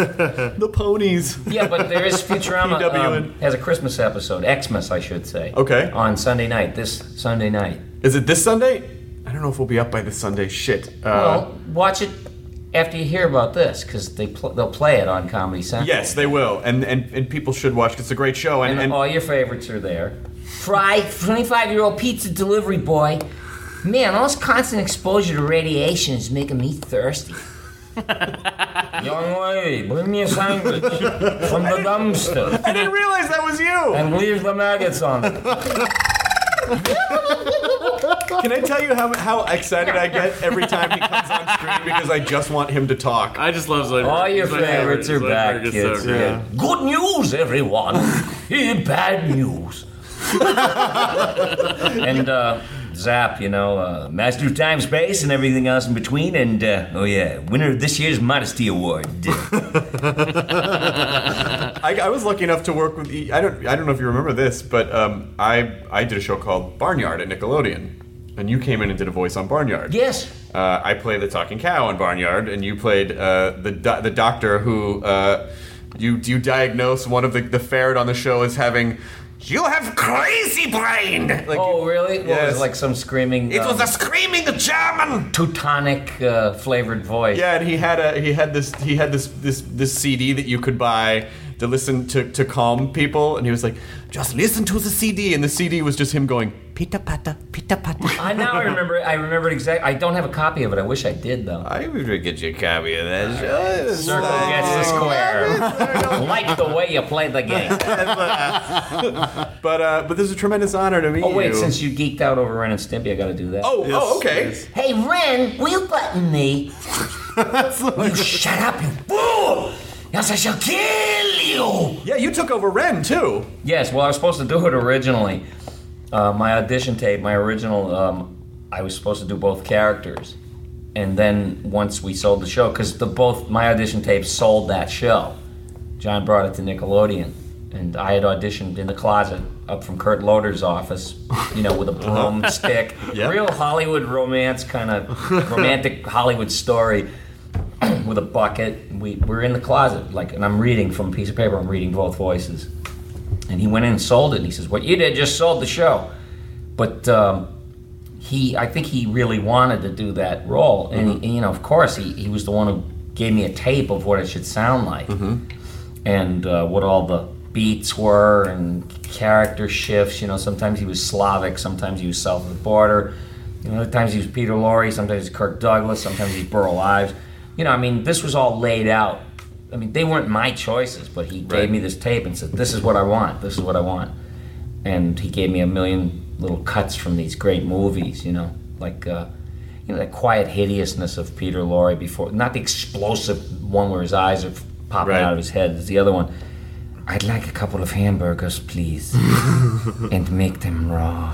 the ponies. Yeah, but there is Futurama P W N. um, has a Christmas episode, Xmas, I should say. Okay. On Sunday night, this Sunday night. Is it this Sunday? I don't know if we'll be up by this Sunday. Shit. Uh, Well, watch it after you hear about this, because they pl- they'll play it on Comedy Central. Yes, they will, and and, and people should watch. 'Cause it's a great show, and, and, and all your favorites are there. Fry, twenty-five-year-old pizza delivery boy. Man, all this constant exposure to radiation is making me thirsty. Young lady, bring me a sandwich from the dumpster. I didn't realize that was you. And leave the maggots on it. Can I tell you how how excited I get every time he comes on screen because I just want him to talk? I just love Zoidberg. All your Zoidberg. favorites are Zoidberg back, is kids. so great. Yeah. Good news, everyone. Bad news. And uh, Zap, you know, uh, master of time, space, and everything else in between. And uh, oh yeah, winner of this year's Modesty Award. I, I was lucky enough to work with. I don't. I don't know if you remember this, but um, I I did a show called Barnyard at Nickelodeon, and you came in and did a voice on Barnyard. Yes. Uh, I played the talking cow on Barnyard, and you played uh, the do- the doctor who uh, you you diagnose one of the the ferret on the show as having. You have crazy brain! Like, oh, really? What yes. was it, like some screaming... It um, was a screaming German! Teutonic uh, flavored voice. Yeah, and he had a he had this he had this this this C D that you could buy to listen to to calm people, and he was like, just listen to the C D, and the C D was just him going pita pata pita pata. I now I remember I remember it exactly. I don't have a copy of it. I wish I did though. I would get you a copy of that show. Circle gets the square. Like the way you play the game. But uh, but this is a tremendous honor to meet you. Oh wait, since you geeked out over Ren and Stimpy, I got to do that. Oh yes, oh okay. Yes. Hey Ren, will you button me? You shut up, you fool! Else I shall kill you! Yeah, you took over Ren, too. Yes, well, I was supposed to do it originally. Uh, my audition tape, my original, um, I was supposed to do both characters. And then once we sold the show, because the both my audition tapes sold that show, John brought it to Nickelodeon. And I had auditioned in the closet up from Kurt Loder's office, you know, with a broomstick. Yep. Real Hollywood romance, kind of romantic Hollywood story. With a bucket, we we're in the closet, like, and I'm reading from a piece of paper. I'm reading both voices, and he went in and sold it. And he says, "What you did just sold the show," but um, he, I think he really wanted to do that role, and, mm-hmm. he, and you know, of course, he he was the one who gave me a tape of what it should sound like, mm-hmm. and uh, what all the beats were and character shifts. You know, sometimes he was Slavic, sometimes he was south of the border. You know, other times he was Peter Lorre, sometimes he's Kirk Douglas, sometimes he's Burl Ives. You know, I mean, this was all laid out. I mean, they weren't my choices, but he right. gave me this tape and said, this is what I want, this is what I want. And he gave me a million little cuts from these great movies, you know, like, uh, you know, that quiet hideousness of Peter Lorre before, not the explosive one where his eyes are popping right. out of his head, it's the other one. I'd like a couple of hamburgers, please, and make them raw.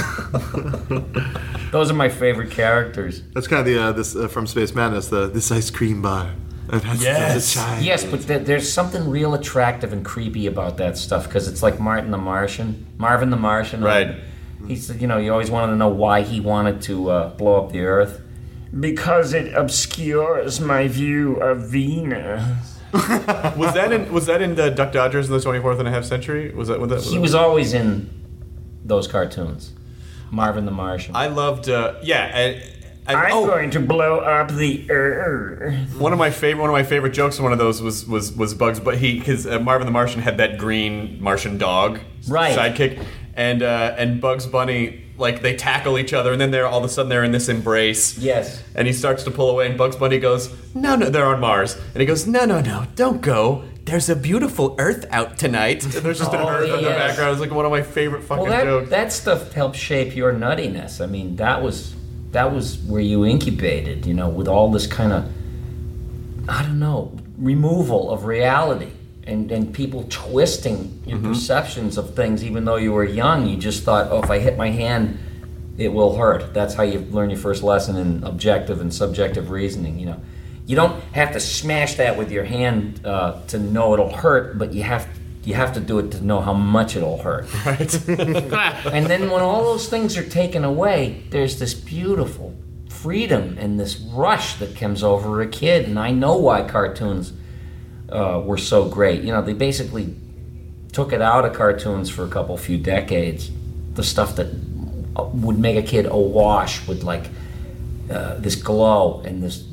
Those are my favorite characters. That's kind of the uh, this uh, from Space Madness, the this ice cream bar. I've had yes, yes, but th- there's something real attractive and creepy about that stuff because it's like Martin the Martian, Marvin the Martian. Right. He said, you know, you always wanted to know why he wanted to uh, blow up the Earth. Because it obscures my view of Venus. was that in was that in the Duck Dodgers in the twenty-fourth and a half century? Was that what that was? He was always in those cartoons. Marvin the Martian. I loved uh, yeah, I, I, I'm oh, going to blow up the Earth. One of my favorite one of my favorite jokes in one of those was was was Bugs, but he because uh, Marvin the Martian had that green Martian dog right. sidekick, and uh, and Bugs Bunny. Like, they tackle each other, and then they're all of a sudden they're in this embrace. Yes. And he starts to pull away, and Bugs Bunny goes, no, no, they're on Mars. And he goes, no, no, no, don't go. There's a beautiful Earth out tonight. And there's just an oh, Earth yes. in the background. It was like one of my favorite fucking well, that, jokes. that stuff helped shape your nuttiness. I mean, that was that was where you incubated, you know, with all this kind of, I don't know, removal of reality. And, and people twisting your mm-hmm. perceptions of things, even though you were young, you just thought, oh, if I hit my hand, it will hurt. That's how you learn your first lesson in objective and subjective reasoning. You know, you don't have to smash that with your hand uh, to know it'll hurt, but you have you have to do it to know how much it'll hurt. Right. And then when all those things are taken away, there's this beautiful freedom and this rush that comes over a kid. And I know why cartoons. Uh, were so great. You know, they basically took it out of cartoons for a couple few decades. The stuff that would make a kid awash with like uh, this glow and this this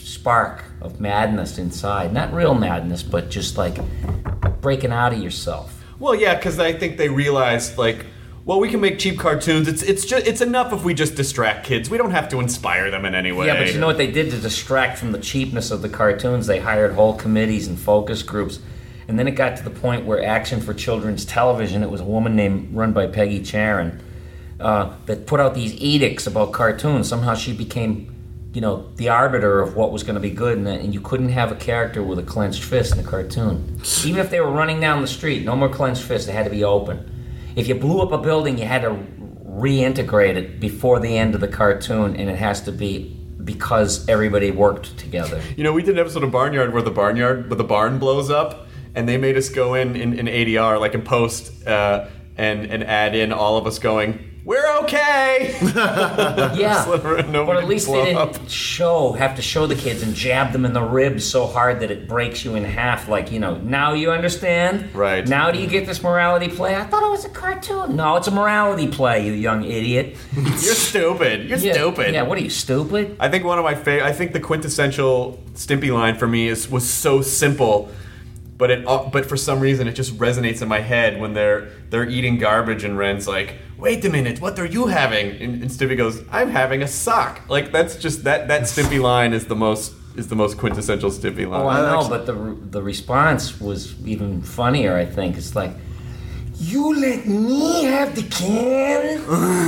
spark of madness inside. Not real madness, but just like breaking out of yourself. Well, yeah, because I think they realized, like, well, we can make cheap cartoons. It's it's just it's enough if we just distract kids. We don't have to inspire them in any way. Yeah, but you know what they did to distract from the cheapness of the cartoons? They hired whole committees and focus groups. And then it got to the point where Action for Children's Television, it was a woman named, run by Peggy Charon, uh, that put out these edicts about cartoons. Somehow she became, you know, the arbiter of what was going to be good, and, and you couldn't have a character with a clenched fist in a cartoon. Even if they were running down the street, no more clenched fists, they had to be open. If you blew up a building, you had to reintegrate it before the end of the cartoon, and it has to be because everybody worked together. You know, we did an episode of Barnyard where the barnyard, where the barn blows up, and they made us go in in, in A D R, like in post, uh, and and add in all of us going, "We're okay." Yeah, but at least they didn't up. show have to show the kids and jab them in the ribs so hard that it breaks you in half. Like, you know, now you understand. Right. Now do you get this morality play? I thought it was a cartoon. No, it's a morality play, you young idiot. You're stupid. You're yeah, stupid. Yeah. What are you, stupid? I think one of my favorite. I think the quintessential Stimpy line for me is was so simple. But it, uh, but for some reason, it just resonates in my head when they're they're eating garbage and Ren's like, "Wait a minute, what are you having?" And, and Stimpy goes, "I'm having a sock." Like that's just that that Stimpy line is the most is the most quintessential Stimpy line. Oh, I know, but the the response was even funnier. I think it's like, "You let me have the can?"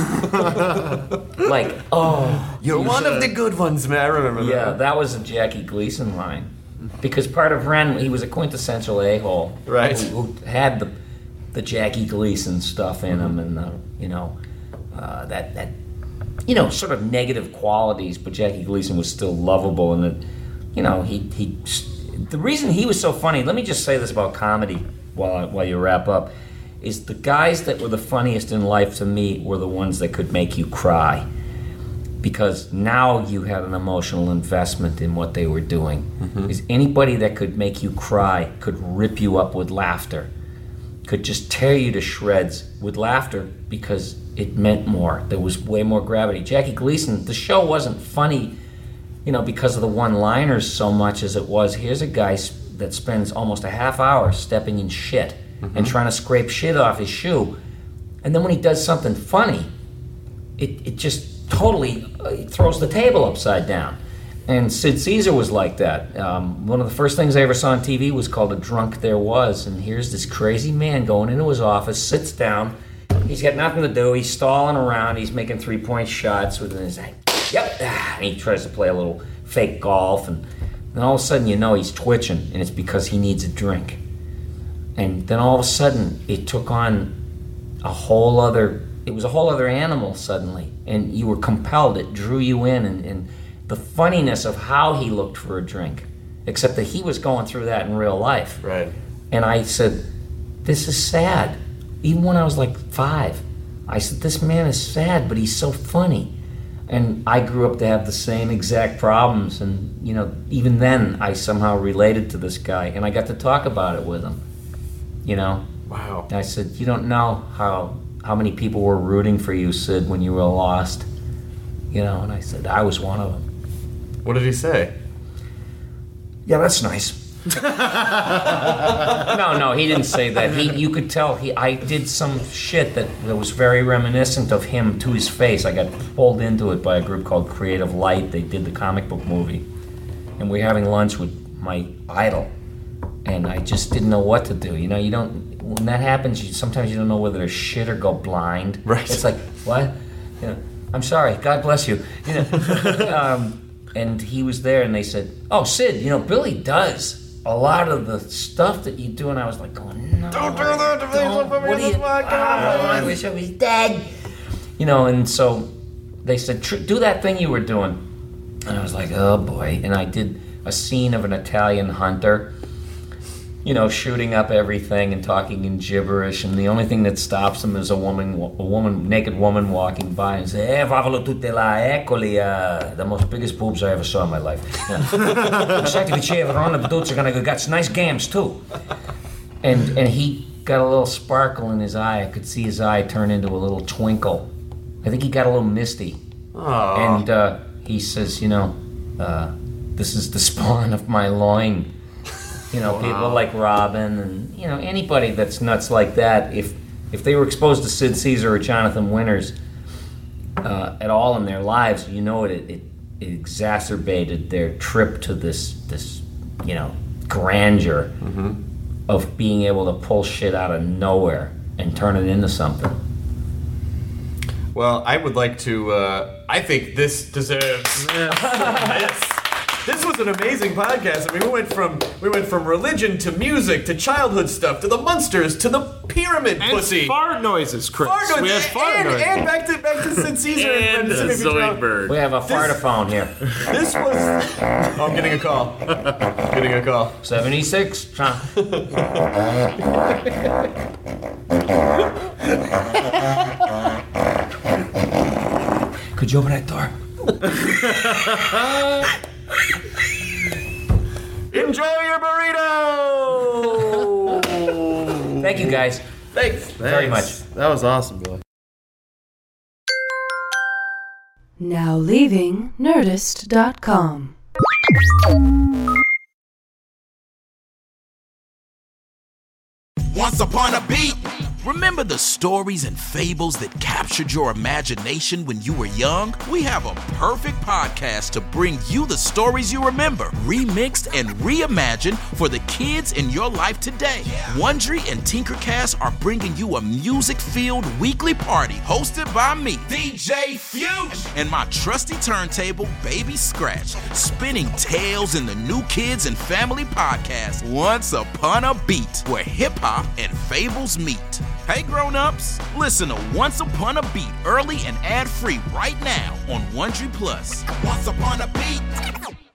Like, oh, you're one of the good ones, man. I remember that. Yeah, that was a Jackie Gleason line. Because part of Ren, he was a quintessential a-hole, right? Who, who had the the Jackie Gleason stuff in him, and the, you know uh, that that you know sort of negative qualities. But Jackie Gleason was still lovable, and it, you know he he the reason he was so funny. Let me just say this about comedy while I, while you wrap up, is the guys that were the funniest in life to me were the ones that could make you cry. Because now you had an emotional investment in what they were doing. Mm-hmm. Is anybody that could make you cry, could rip you up with laughter, could just tear you to shreds with laughter because it meant more. There was way more gravity. Jackie Gleason, the show wasn't funny, you know, because of the one-liners so much as it was, here's a guy that spends almost a half hour stepping in shit mm-hmm. and trying to scrape shit off his shoe. And then when he does something funny, it, it just totally uh, throws the table upside down. And Sid Caesar was like that. Um, one of the first things I ever saw on T V was called A Drunk There Was, and here's this crazy man going into his office, sits down, he's got nothing to do, he's stalling around, he's making three-point shots with his hand. Yep, and he tries to play a little fake golf, and then all of a sudden you know he's twitching, and it's because he needs a drink. And then all of a sudden it took on a whole other It was a whole other animal suddenly, and you were compelled. It drew you in, and, and the funniness of how he looked for a drink, except that he was going through that in real life. Right. And I said, this is sad. Even when I was like five, I said, this man is sad, but he's so funny. And I grew up to have the same exact problems, and you know, even then I somehow related to this guy, and I got to talk about it with him. You know? Wow. And I said, you don't know how how many people were rooting for you, Sid, when you were lost. You know, and I said, I was one of them. What did he say? Yeah, that's nice. no, no, he didn't say that. He, you could tell, he, I did some shit that, that was very reminiscent of him to his face. I got pulled into it by a group called Creative Light. They did the comic book movie. And we were having lunch with my idol. And I just didn't know what to do. You know, you don't, when that happens, you, sometimes you don't know whether to shit or go blind. Right. It's like, what? You know, I'm sorry, God bless you. You know, um, and he was there, and they said, oh, Sid, you know, Billy does a lot of the stuff that you do. And I was like, going, no. Don't do that to me. What are you, oh, I wish I was dead. You know, and so they said, do that thing you were doing. And I was like, oh, boy. And I did a scene of an Italian hunter, you know, shooting up everything and talking in gibberish, and the only thing that stops him is a woman, a woman, naked woman walking by and say, "Eh, favolo tutte là, eccoli, uh, the most biggest boobs I ever saw in my life." Exactly, the gonna got nice gams too. And and he got a little sparkle in his eye. I could see his eye turn into a little twinkle. I think he got a little misty. Aww. And uh, he says, you know, uh, this is the spawn of my loin. You know, wow. People like Robin and, you know, anybody that's nuts like that, if if they were exposed to Sid Caesar or Jonathan Winters uh, at all in their lives, you know, it, it, it exacerbated their trip to this, this you know, grandeur mm-hmm. of being able to pull shit out of nowhere and turn it into something. Well, I would like to, uh, I think this deserves this. This was an amazing podcast. I mean, we went from we went from religion to music to childhood stuff to the Munsters to the pyramid and pussy. Fart noises, Chris. Fart noises. We had fart and, noises. And back to back to Sid Caesar and, and, and Zoidberg. We have a fartophone here. This was. Oh, I'm getting a call. I'm getting a call. seventy-six. Could you open that door? Enjoy your burrito! Thank you, guys. Thanks. Thanks. Very much. That was awesome, Billy. Now leaving Nerdist dot com. Once upon a beat. Remember the stories and fables that captured your imagination when you were young? We have a perfect podcast to bring you the stories you remember, remixed and reimagined for the kids in your life today. Yeah. Wondery and Tinkercast are bringing you a music-filled weekly party hosted by me, D J Fuge, and my trusty turntable, Baby Scratch, spinning tales in the New Kids and Family podcast, Once Upon a Beat, where hip-hop and fables meet. Hey grown-ups, listen to Once Upon a Beat early and ad-free right now on Wondery Plus. Once Upon a Beat.